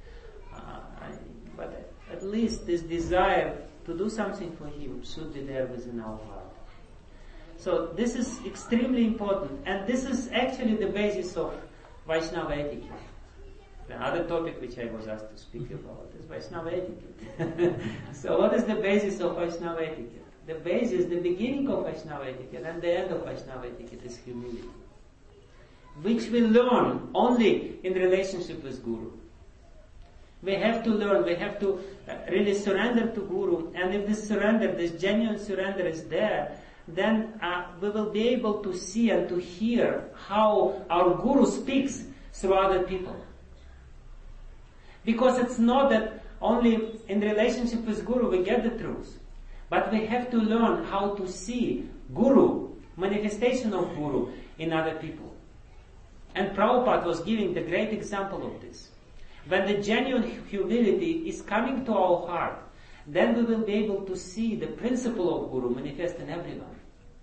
Speaker 1: but at least this desire to do something for Him should be there within our heart. So this is extremely important, and this is actually the basis of Vaishnava etiquette. The other topic which I was asked to speak about is Vaishnava etiquette. So what is the basis of Vaishnava etiquette? The basis, the beginning of Vaishnava etiquette and the end of Vaishnava etiquette is humility, which we learn only in relationship with Guru. We have to learn, we have to really surrender to Guru, and if this surrender, this genuine surrender is there, then we will be able to see and to hear how our Guru speaks through other people. Because it's not that only in relationship with Guru we get the truth, but we have to learn how to see Guru, manifestation of Guru in other people. And Prabhupada was giving the great example of this. When the genuine humility is coming to our heart, then we will be able to see the principle of Guru manifest in everyone.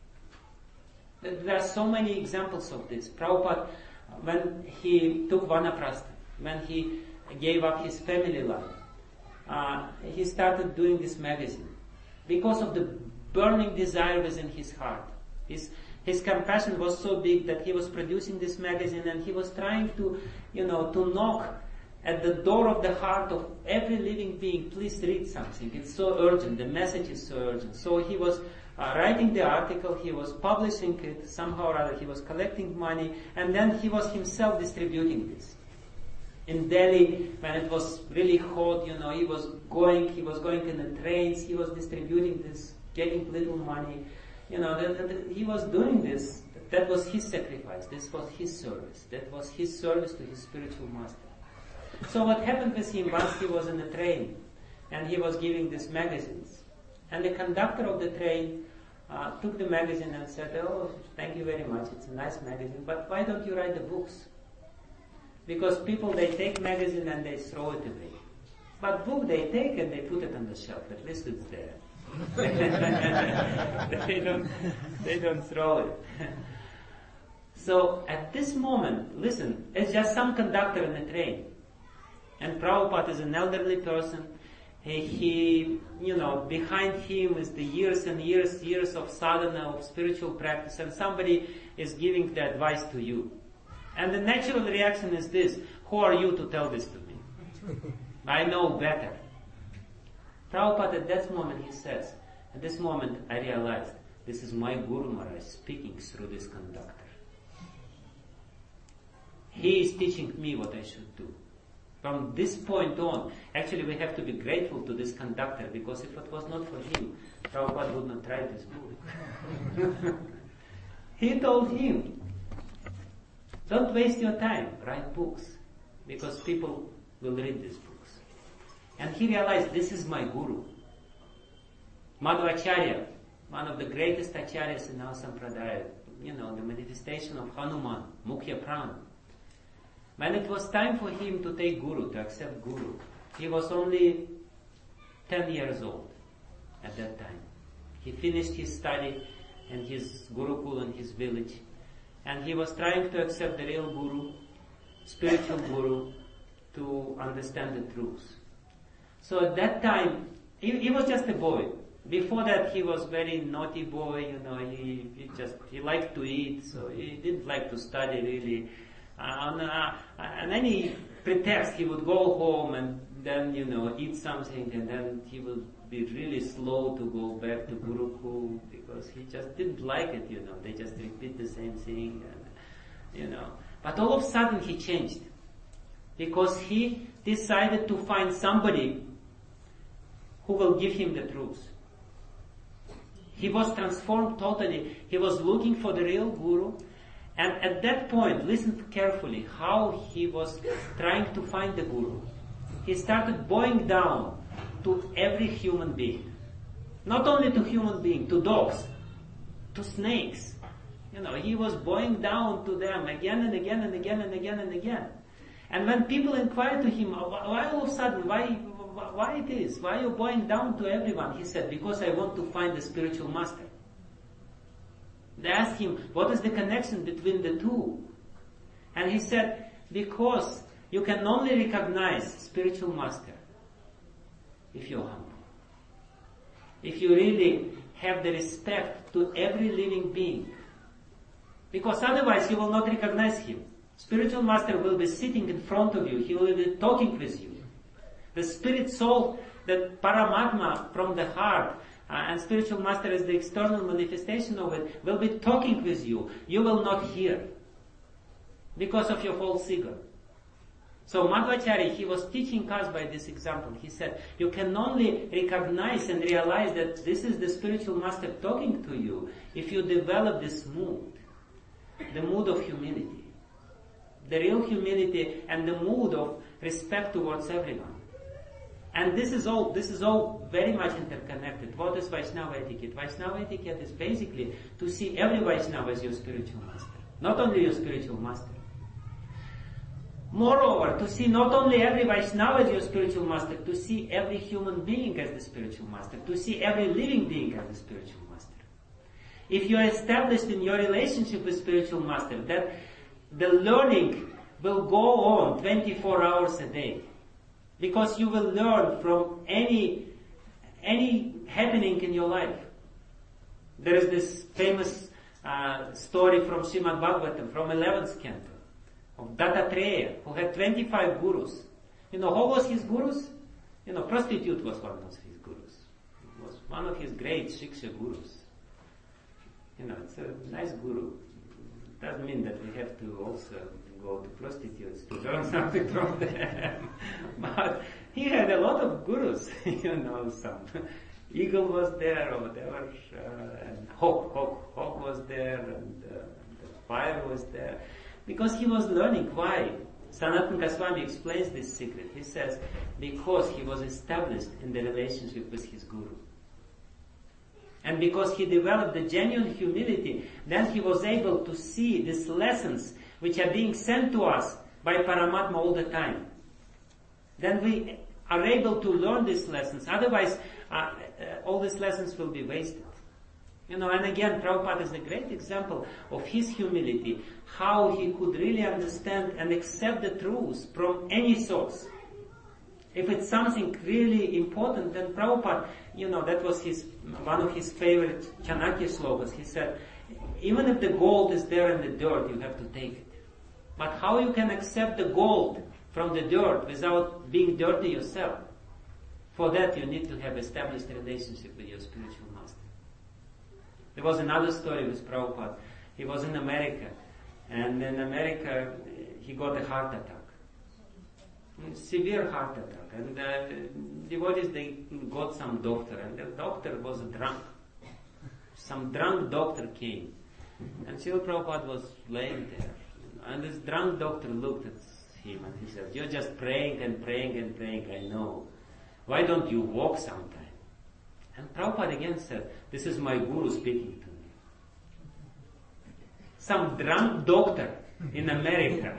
Speaker 1: There are so many examples of this. Prabhupada, when he took Vanaprastha, when he gave up his family life, he started doing this magazine because of the burning desire within his heart. His compassion was so big that he was producing this magazine, and he was trying to knock at the door of the heart of every living being. Please read something. It's so urgent. The message is so urgent. So he was writing the article, he was publishing it somehow or other, he was collecting money, and then he was himself distributing this. In Delhi, when it was really hot, he was going in the trains, he was distributing this, getting little money. He was doing this. That was his sacrifice. This was his service. That was his service to his spiritual master. So what happened with him once he was in the train, and he was giving these magazines, and the conductor of the train took the magazine and said, "Oh, thank you very much. It's a nice magazine, but why don't you write the books? Because people, they take magazine and they throw it away. But book they take and they put it on the shelf. At least it's there. They don't throw it." So at this moment, listen, it's just some conductor in the train. And Prabhupada is an elderly person. He behind him is the years and years of sadhana, of spiritual practice, and somebody is giving the advice to you. And the natural reaction is this: who are you to tell this to me? I know better. Prabhupada at that moment, he says, at this moment I realized this is my Guru Maharaj speaking through this conductor. He is teaching me what I should do. From this point on, actually we have to be grateful to this conductor, because if it was not for him, Prabhupada would not write this book. He told him, don't waste your time, write books, because people will read these books. And he realized, this is my Guru. Madhvacharya, one of the greatest acharyas in our sampradaya, the manifestation of Hanuman, Mukhya Prana. When it was time for him to take Guru, to accept Guru, he was only 10 years old at that time. He finished his study and his Gurukul in his village. And he was trying to accept the real Guru, spiritual Guru, to understand the truth. So at that time, he was just a boy. Before that, he was very naughty boy, he liked to eat, so he didn't like to study really. On any pretext, he would go home and then, eat something, and then he would be really slow to go back to Gurukul because he just didn't like it, they just repeat the same thing, and, But all of a sudden he changed because he decided to find somebody who will give him the truth. He was transformed totally. He was looking for the real Guru. And at that point, listen carefully how he was trying to find the Guru. He started bowing down to every human being. Not only to human beings, to dogs, to snakes. He was bowing down to them again and again and again and again and again. And when people inquired to him, why all of a sudden, why it is? Why are you bowing down to everyone? He said, because I want to find the spiritual master. They asked him, what is the connection between the two? And he said, because you can only recognize spiritual master if you're humble. If you really have the respect to every living being. Because otherwise you will not recognize him. Spiritual master will be sitting in front of you. He will be talking with you. The spirit soul, the Paramatma from the heart, and spiritual master is the external manifestation of it, will be talking with you. You will not hear because of your false ego. So Madhvacharya, he was teaching us by this example. He said, you can only recognize and realize that this is the spiritual master talking to you if you develop this mood, the mood of humility, the real humility and the mood of respect towards everyone. And this is all very much interconnected. What is Vaishnava etiquette? Vaishnava etiquette is basically to see every Vaishnava as your spiritual master. Not only your spiritual master. Moreover, to see not only every Vaishnava as your spiritual master, to see every human being as the spiritual master, to see every living being as the spiritual master. If you are established in your relationship with spiritual master, that the learning will go on 24 hours a day. Because you will learn from any happening in your life. There is this famous story from Srimad Bhagavatam, from 11th canto, of Dattatreya, who had 25 gurus. Who was his gurus? Prostitute was one of his gurus. It was one of his great Shiksha gurus. It's a nice guru. Doesn't mean that we have to also go to prostitutes to learn something from them. But he had a lot of gurus, some eagle was there or whatever, and hawk was there, and the fire was there. Because he was learning. Why? Sanatana Goswami explains this secret. He says, because he was established in the relationship with his guru. And because he developed the genuine humility, then he was able to see these lessons which are being sent to us by Paramatma all the time. Then we are able to learn these lessons. Otherwise, all these lessons will be wasted. And again, Prabhupada is a great example of his humility, how he could really understand and accept the truth from any source. If it's something really important, then Prabhupada, that was one of his favorite Chanakya slokas. He said, even if the gold is there in the dirt, you have to take it. But how you can accept the gold from the dirt without being dirty yourself? For that you need to have established a relationship with your spiritual master. There was another story with Prabhupada. He was in America, and in America he got a heart attack. Severe heart attack, and devotees, they got some doctor, and the doctor was drunk. Some drunk doctor came, and Srila Prabhupada was laying there, and this drunk doctor looked at him and he said, you're just praying and praying and praying, I know. Why don't you walk sometime? And Prabhupada again said, this is my guru speaking to me. Some drunk doctor in America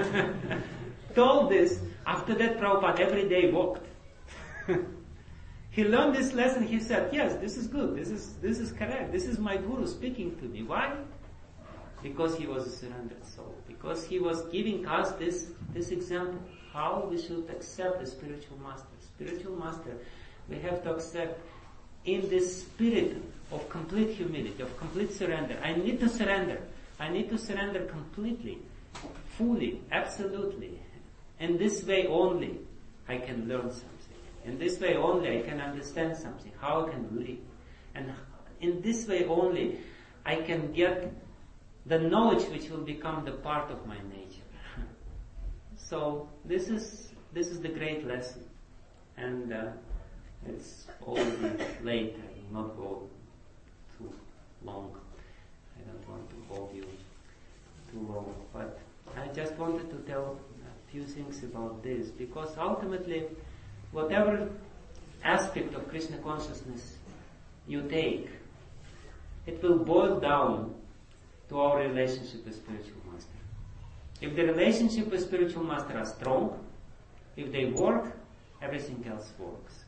Speaker 1: told this. After that, Prabhupada every day walked. He learned this lesson, he said, yes, this is good, this is correct, this is my Guru speaking to me. Why? Because he was a surrendered soul. Because he was giving us this example, how we should accept a spiritual master. Spiritual master, we have to accept in this spirit of complete humility, of complete surrender. I need to surrender. I need to surrender completely, fully, absolutely. In this way only, I can learn something. In this way only, I can understand something, how I can live. And in this way only, I can get the knowledge which will become the part of my nature. So this is the great lesson. And it's already late. I will not go too long. I don't want to hold you too long. But I just wanted to tell a few things about this, because ultimately, whatever aspect of Krishna consciousness you take, it will boil down to our relationship with spiritual master. If the relationship with spiritual master are strong, if they work, everything else works.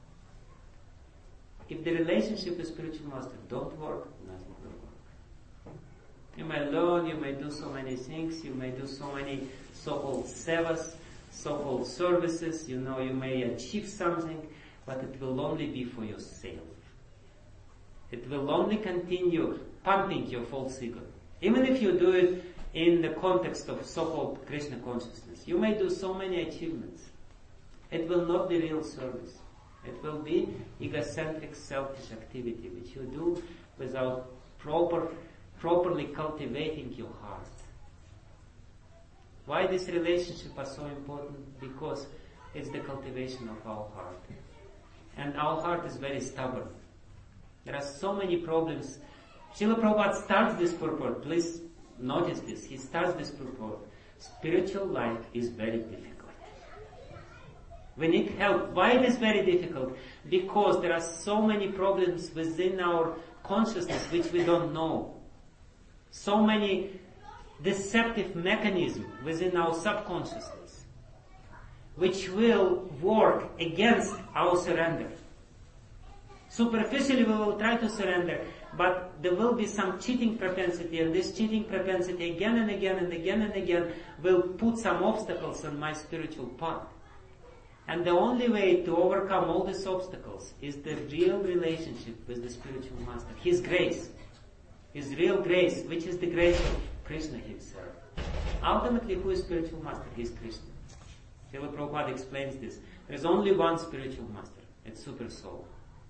Speaker 1: If the relationship with spiritual master don't work, nothing will work. You may learn, you may do so many things, you may do so many so-called sevas, so-called services, you may achieve something, but it will only be for yourself. It will only continue pumping your false ego. Even if you do it in the context of so-called Krishna consciousness, you may do so many achievements. It will not be real service. It will be egocentric, selfish activity which you do without properly cultivating your heart. Why this relationship is so important? Because it's the cultivation of our heart. And our heart is very stubborn. There are so many problems. Srila Prabhupada starts this purport. Please notice this. He starts this purport. Spiritual life is very difficult. We need help. Why it is very difficult? Because there are so many problems within our consciousness which we don't know. So many deceptive mechanisms within our subconsciousness which will work against our surrender. Superficially we will try to surrender, but there will be some cheating propensity, and this cheating propensity again and again and again and again will put some obstacles on my spiritual path. And the only way to overcome all these obstacles is the real relationship with the spiritual master. His grace. His real grace, which is the grace of Krishna himself. Ultimately, who is spiritual master? He is Krishna. Srila Prabhupada explains this. There is only one spiritual master. It's Super Soul.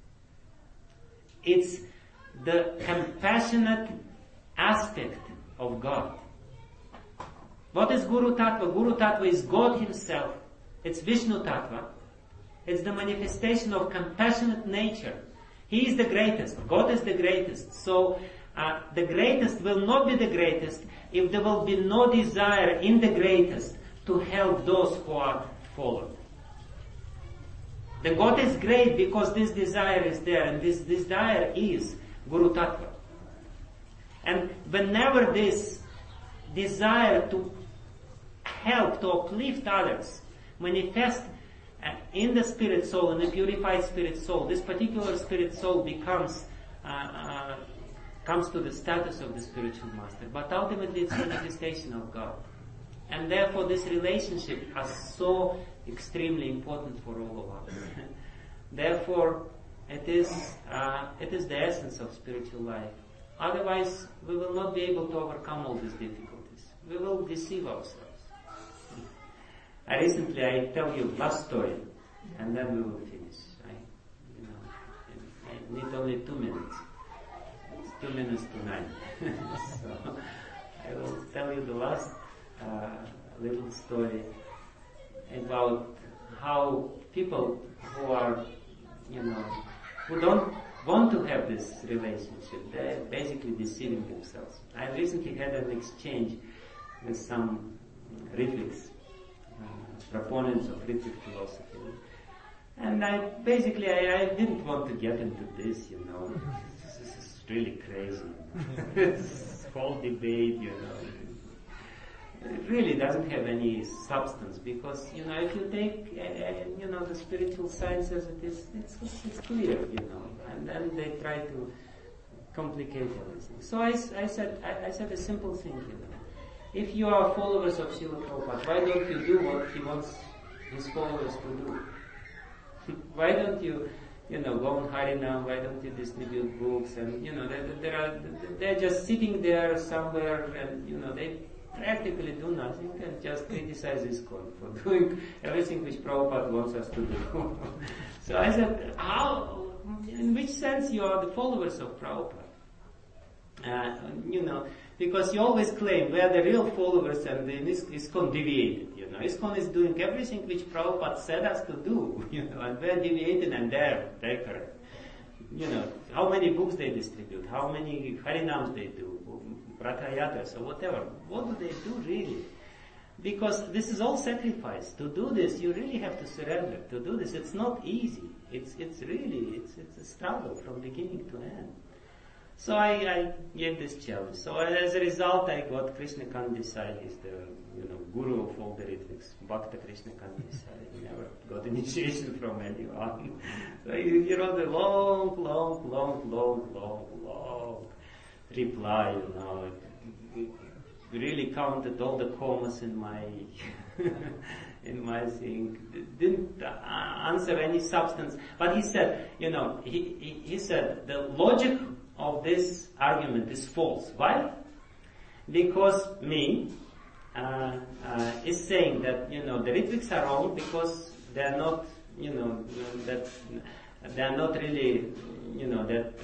Speaker 1: It's the compassionate aspect of God. What is Guru Tattva? Guru Tattva is God himself. It's Vishnu Tattva. It's the manifestation of compassionate nature. He is the greatest. God is the greatest. So, the greatest will not be the greatest if there will be no desire in the greatest to help those who are fallen. The God is great because this desire is there, and this desire is Guru Tattva. And whenever this desire to help, to uplift others, manifest in the spirit soul, in the purified spirit soul, this particular spirit soul comes to the status of the spiritual master. But ultimately it's a manifestation of God. And therefore this relationship is so extremely important for all of us. Therefore it is the essence of spiritual life. Otherwise we will not be able to overcome all these difficulties. We will deceive ourselves. I tell you last story, and then we will finish. I need only 2 minutes. It's 2 minutes to 9. So I will tell you the last little story about how people who are, who don't want to have this relationship, they're basically deceiving themselves. I recently had an exchange with some Ritviks, proponents of Ritvik philosophy. And I didn't want to get into this, This is really crazy. This whole debate, really doesn't have any substance, because, if you take, the spiritual science as it is, it's clear, and then they try to complicate everything. So I said a simple thing, If you are followers of Srila Prabhupada, why don't you do what he wants his followers to do? Why don't you, go on Harinam? Why don't you distribute books? And they're just sitting there somewhere, and they practically do nothing and just criticize ISKCON for doing everything which Prabhupada wants us to do. So I said, in which sense you are the followers of Prabhupada? Because you always claim we are the real followers and ISKCON deviated, ISKCON is doing everything which Prabhupada said us to do, and we're deviated and they're correct. How many books they distribute, how many Harinams they do, Ratha-yatras or whatever. What do they do really? Because this is all sacrifice. To do this, you really have to surrender. To do this, it's not easy. It's a struggle from beginning to end. So I gave this challenge. So as a result, I got Krishnakant Desai. He's the guru of all the Ritviks. Bhakta Krishnakant Desai. He never got initiation from anyone. So he wrote a long reply. He really counted all the commas in my in my thing. Didn't answer any substance. But he said, he said the logic of this argument is false. Why? Because me is saying that the Ritviks are wrong because they are not that they are not really that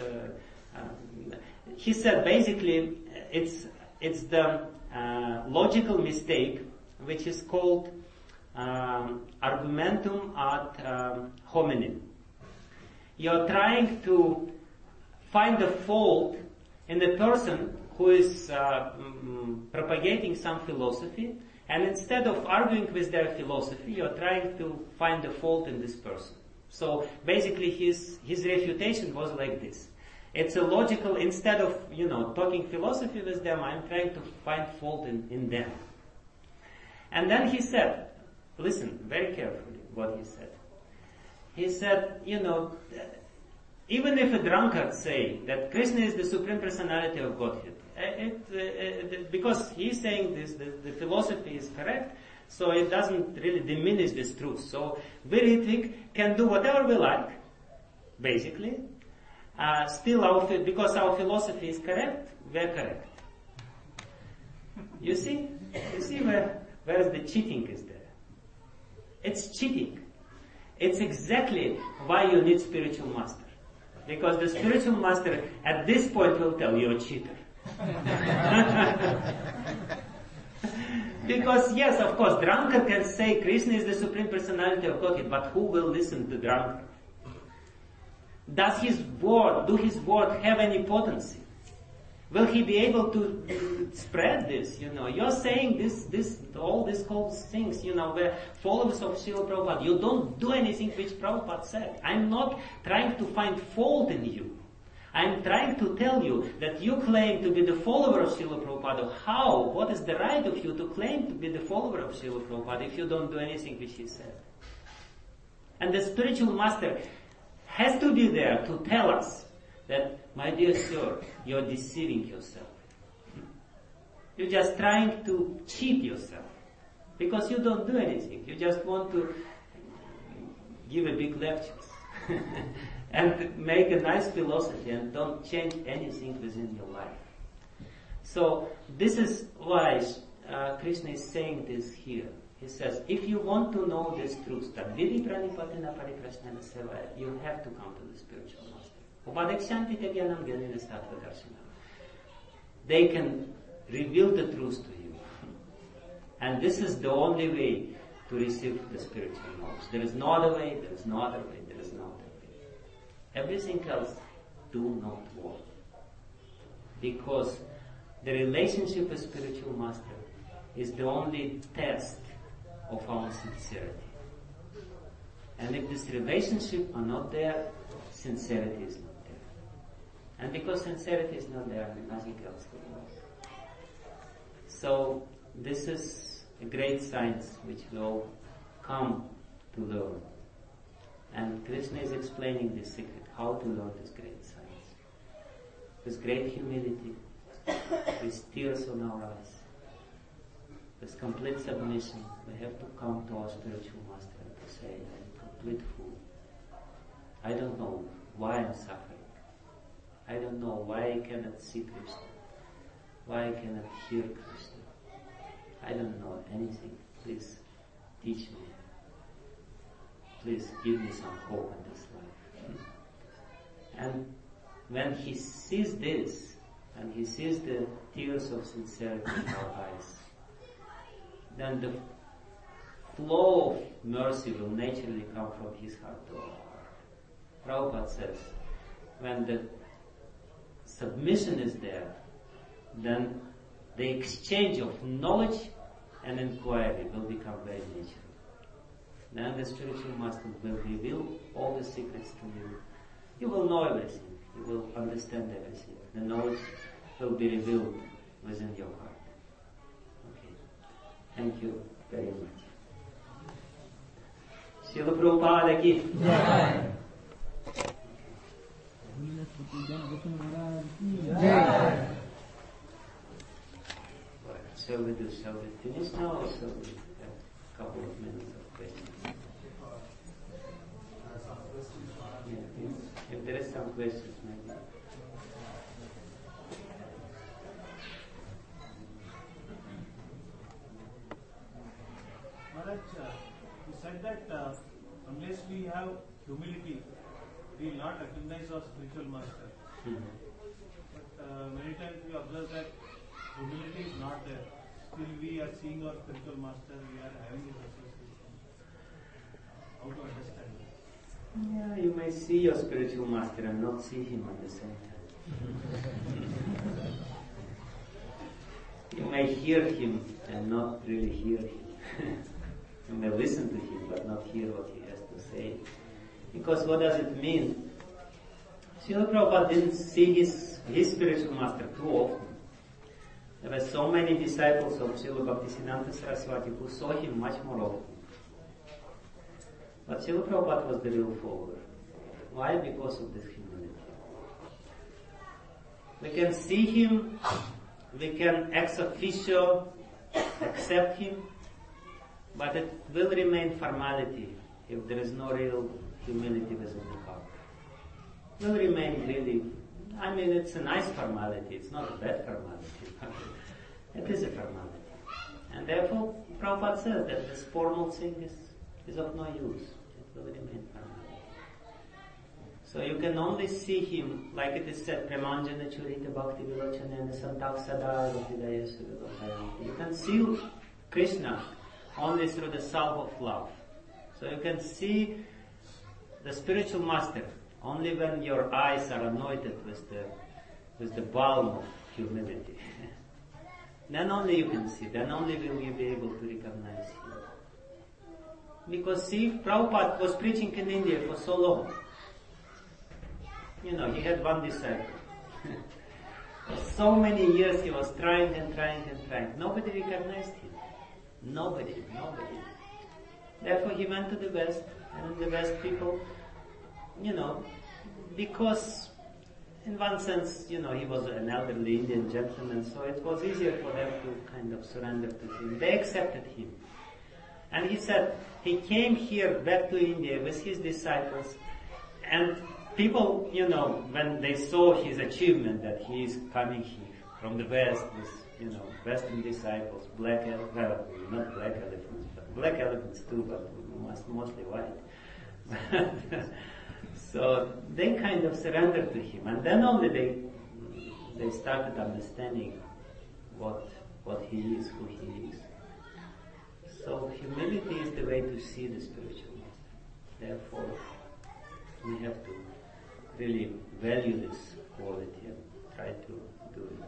Speaker 1: he said basically it's the logical mistake which is called argumentum ad hominem. You're trying to find the fault in the person who is propagating some philosophy, and instead of arguing with their philosophy, you're trying to find the fault in this person. So basically his refutation was like this. It's a logical, instead of, talking philosophy with them, I'm trying to find fault in them. And then he said, listen very carefully what he said. He said, even if a drunkard say that Krishna is the Supreme Personality of Godhead, because he's saying this, the philosophy is correct, so it doesn't really diminish this truth. So we Ritvik can do whatever we like, basically. Still, because our philosophy is correct, we're correct. You see where the cheating is there. It's cheating. It's exactly why you need spiritual master. Because the spiritual master at this point will tell you a cheater. Because yes, of course, drunkard can say Krishna is the Supreme Personality of Godhead, but who will listen to drunkard? Does his word have any potency? Will he be able to spread this? You're saying all these whole things, we're followers of Srila Prabhupada. You don't do anything which Prabhupada said. I'm not trying to find fault in you. I'm trying to tell you that you claim to be the follower of Srila Prabhupada. How? What is the right of you to claim to be the follower of Srila Prabhupada if you don't do anything which he said? And the spiritual master has to be there to tell us that, my dear sir, you're deceiving yourself. You're just trying to cheat yourself. Because you don't do anything. You just want to give a big lectures. And make a nice philosophy and don't change anything within your life. So this is why Krishna is saying this here. He says, if you want to know this truth, that Vidi Pranipatina Pariprasnana Seva, you have to come to the spiritual master. Upadekshanti Tebyanam Gyaninis Tattva Darshanam. They can reveal the truth to you. And this is the only way to receive the spiritual knowledge. There is no other way, there is no other way, there is no other way. Everything else do not work. Because the relationship with spiritual master is the only test of our sincerity. And if this relationship are not there, sincerity is not there. And because sincerity is not there, nothing else will work. So this is a great science which we all come to learn. And Krishna is explaining this secret, how to learn this great science. With great humility, with tears on our eyes, with complete submission, we have to come to our spiritual master and to say, I'm a complete fool. I don't know why I'm suffering. I don't know why I cannot see Krishna, why I cannot hear Krishna. I don't know anything. Please teach me. Please give me some hope in this life. And when he sees this, and he sees the tears of sincerity in our eyes, then the flow of mercy will naturally come from his heart to our heart. Prabhupada says, when the submission is there, then the exchange of knowledge and inquiry will become very natural. Then the spiritual master will reveal all the secrets to you. You will know everything. You will understand everything. The knowledge will be revealed within your heart. Okay. Thank you very much. Srila Prabhupada ki.
Speaker 3: Jai.
Speaker 1: Shall we finish now, or shall we have a couple of minutes of questions? Yeah, if there is some questions, maybe.
Speaker 6: Maharaj, you said that unless we have humility, we will not recognize our spiritual master. But many times we observe that humility is not there. Still we are seeing our spiritual master, we are having his association. How to understand this?
Speaker 1: Yeah, you may see your spiritual master and not see him at the same time. You may hear him and not really hear him. You may listen to him but not hear what he has to say. Because what does it mean? Srila Prabhupada didn't see his spiritual master too often. There were so many disciples of Srila Bhaktisiddhanta Saraswati who saw him much more often. But Srila Prabhupada was the real follower. Why? Because of this humility. We can see him, we can ex officio accept him, but it will remain formality if there is no real humility within the heart. It will remain really, it's a nice formality, it's not a bad formality, but it is a formality. And therefore, Prabhupada says that this formal thing is of no use. It will remain formality. So you can only see him, like it is said, Premanjana Churita Bhakti Vilochanena Santak Sada Hridaya Suvilokayanti. You can see Krishna only through the salve of love. So you can see the spiritual master only when your eyes are anointed with the balm of humility. Then only you can see, then only will you be able to recognize him. Because see, Prabhupada was preaching in India for so long. He had one disciple. For so many years he was trying and trying and trying. Nobody recognized him. Nobody. Therefore he went to the West, and in the West people, because in one sense, he was an elderly Indian gentleman, so it was easier for them to kind of surrender to him. They accepted him. And he said, he came here back to India with his disciples, and people, when they saw his achievement that he is coming here from the West with, Western disciples, not black elephants, but black elephants too, but mostly white. So they kind of surrendered to him, and then only they started understanding what he is, who he is. So humility is the way to see the spiritual master. Therefore, we have to really value this quality and try to do it.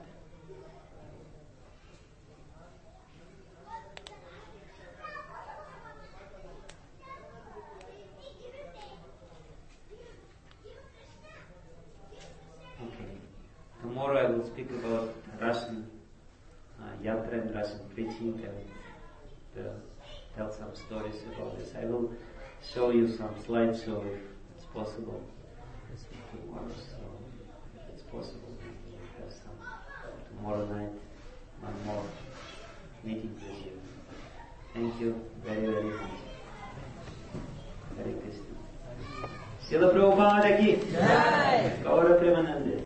Speaker 1: Okay. Tomorrow I will speak about Russian yatra and Russian preaching and tell some stories about this. I will show you some slideshow if it's possible tomorrow. So if it's possible, we will have some tomorrow night, one more meeting with you. Thank you very, very much. Hare Krishna. Srila Prabhupada ki Jai. Gaura Premanande.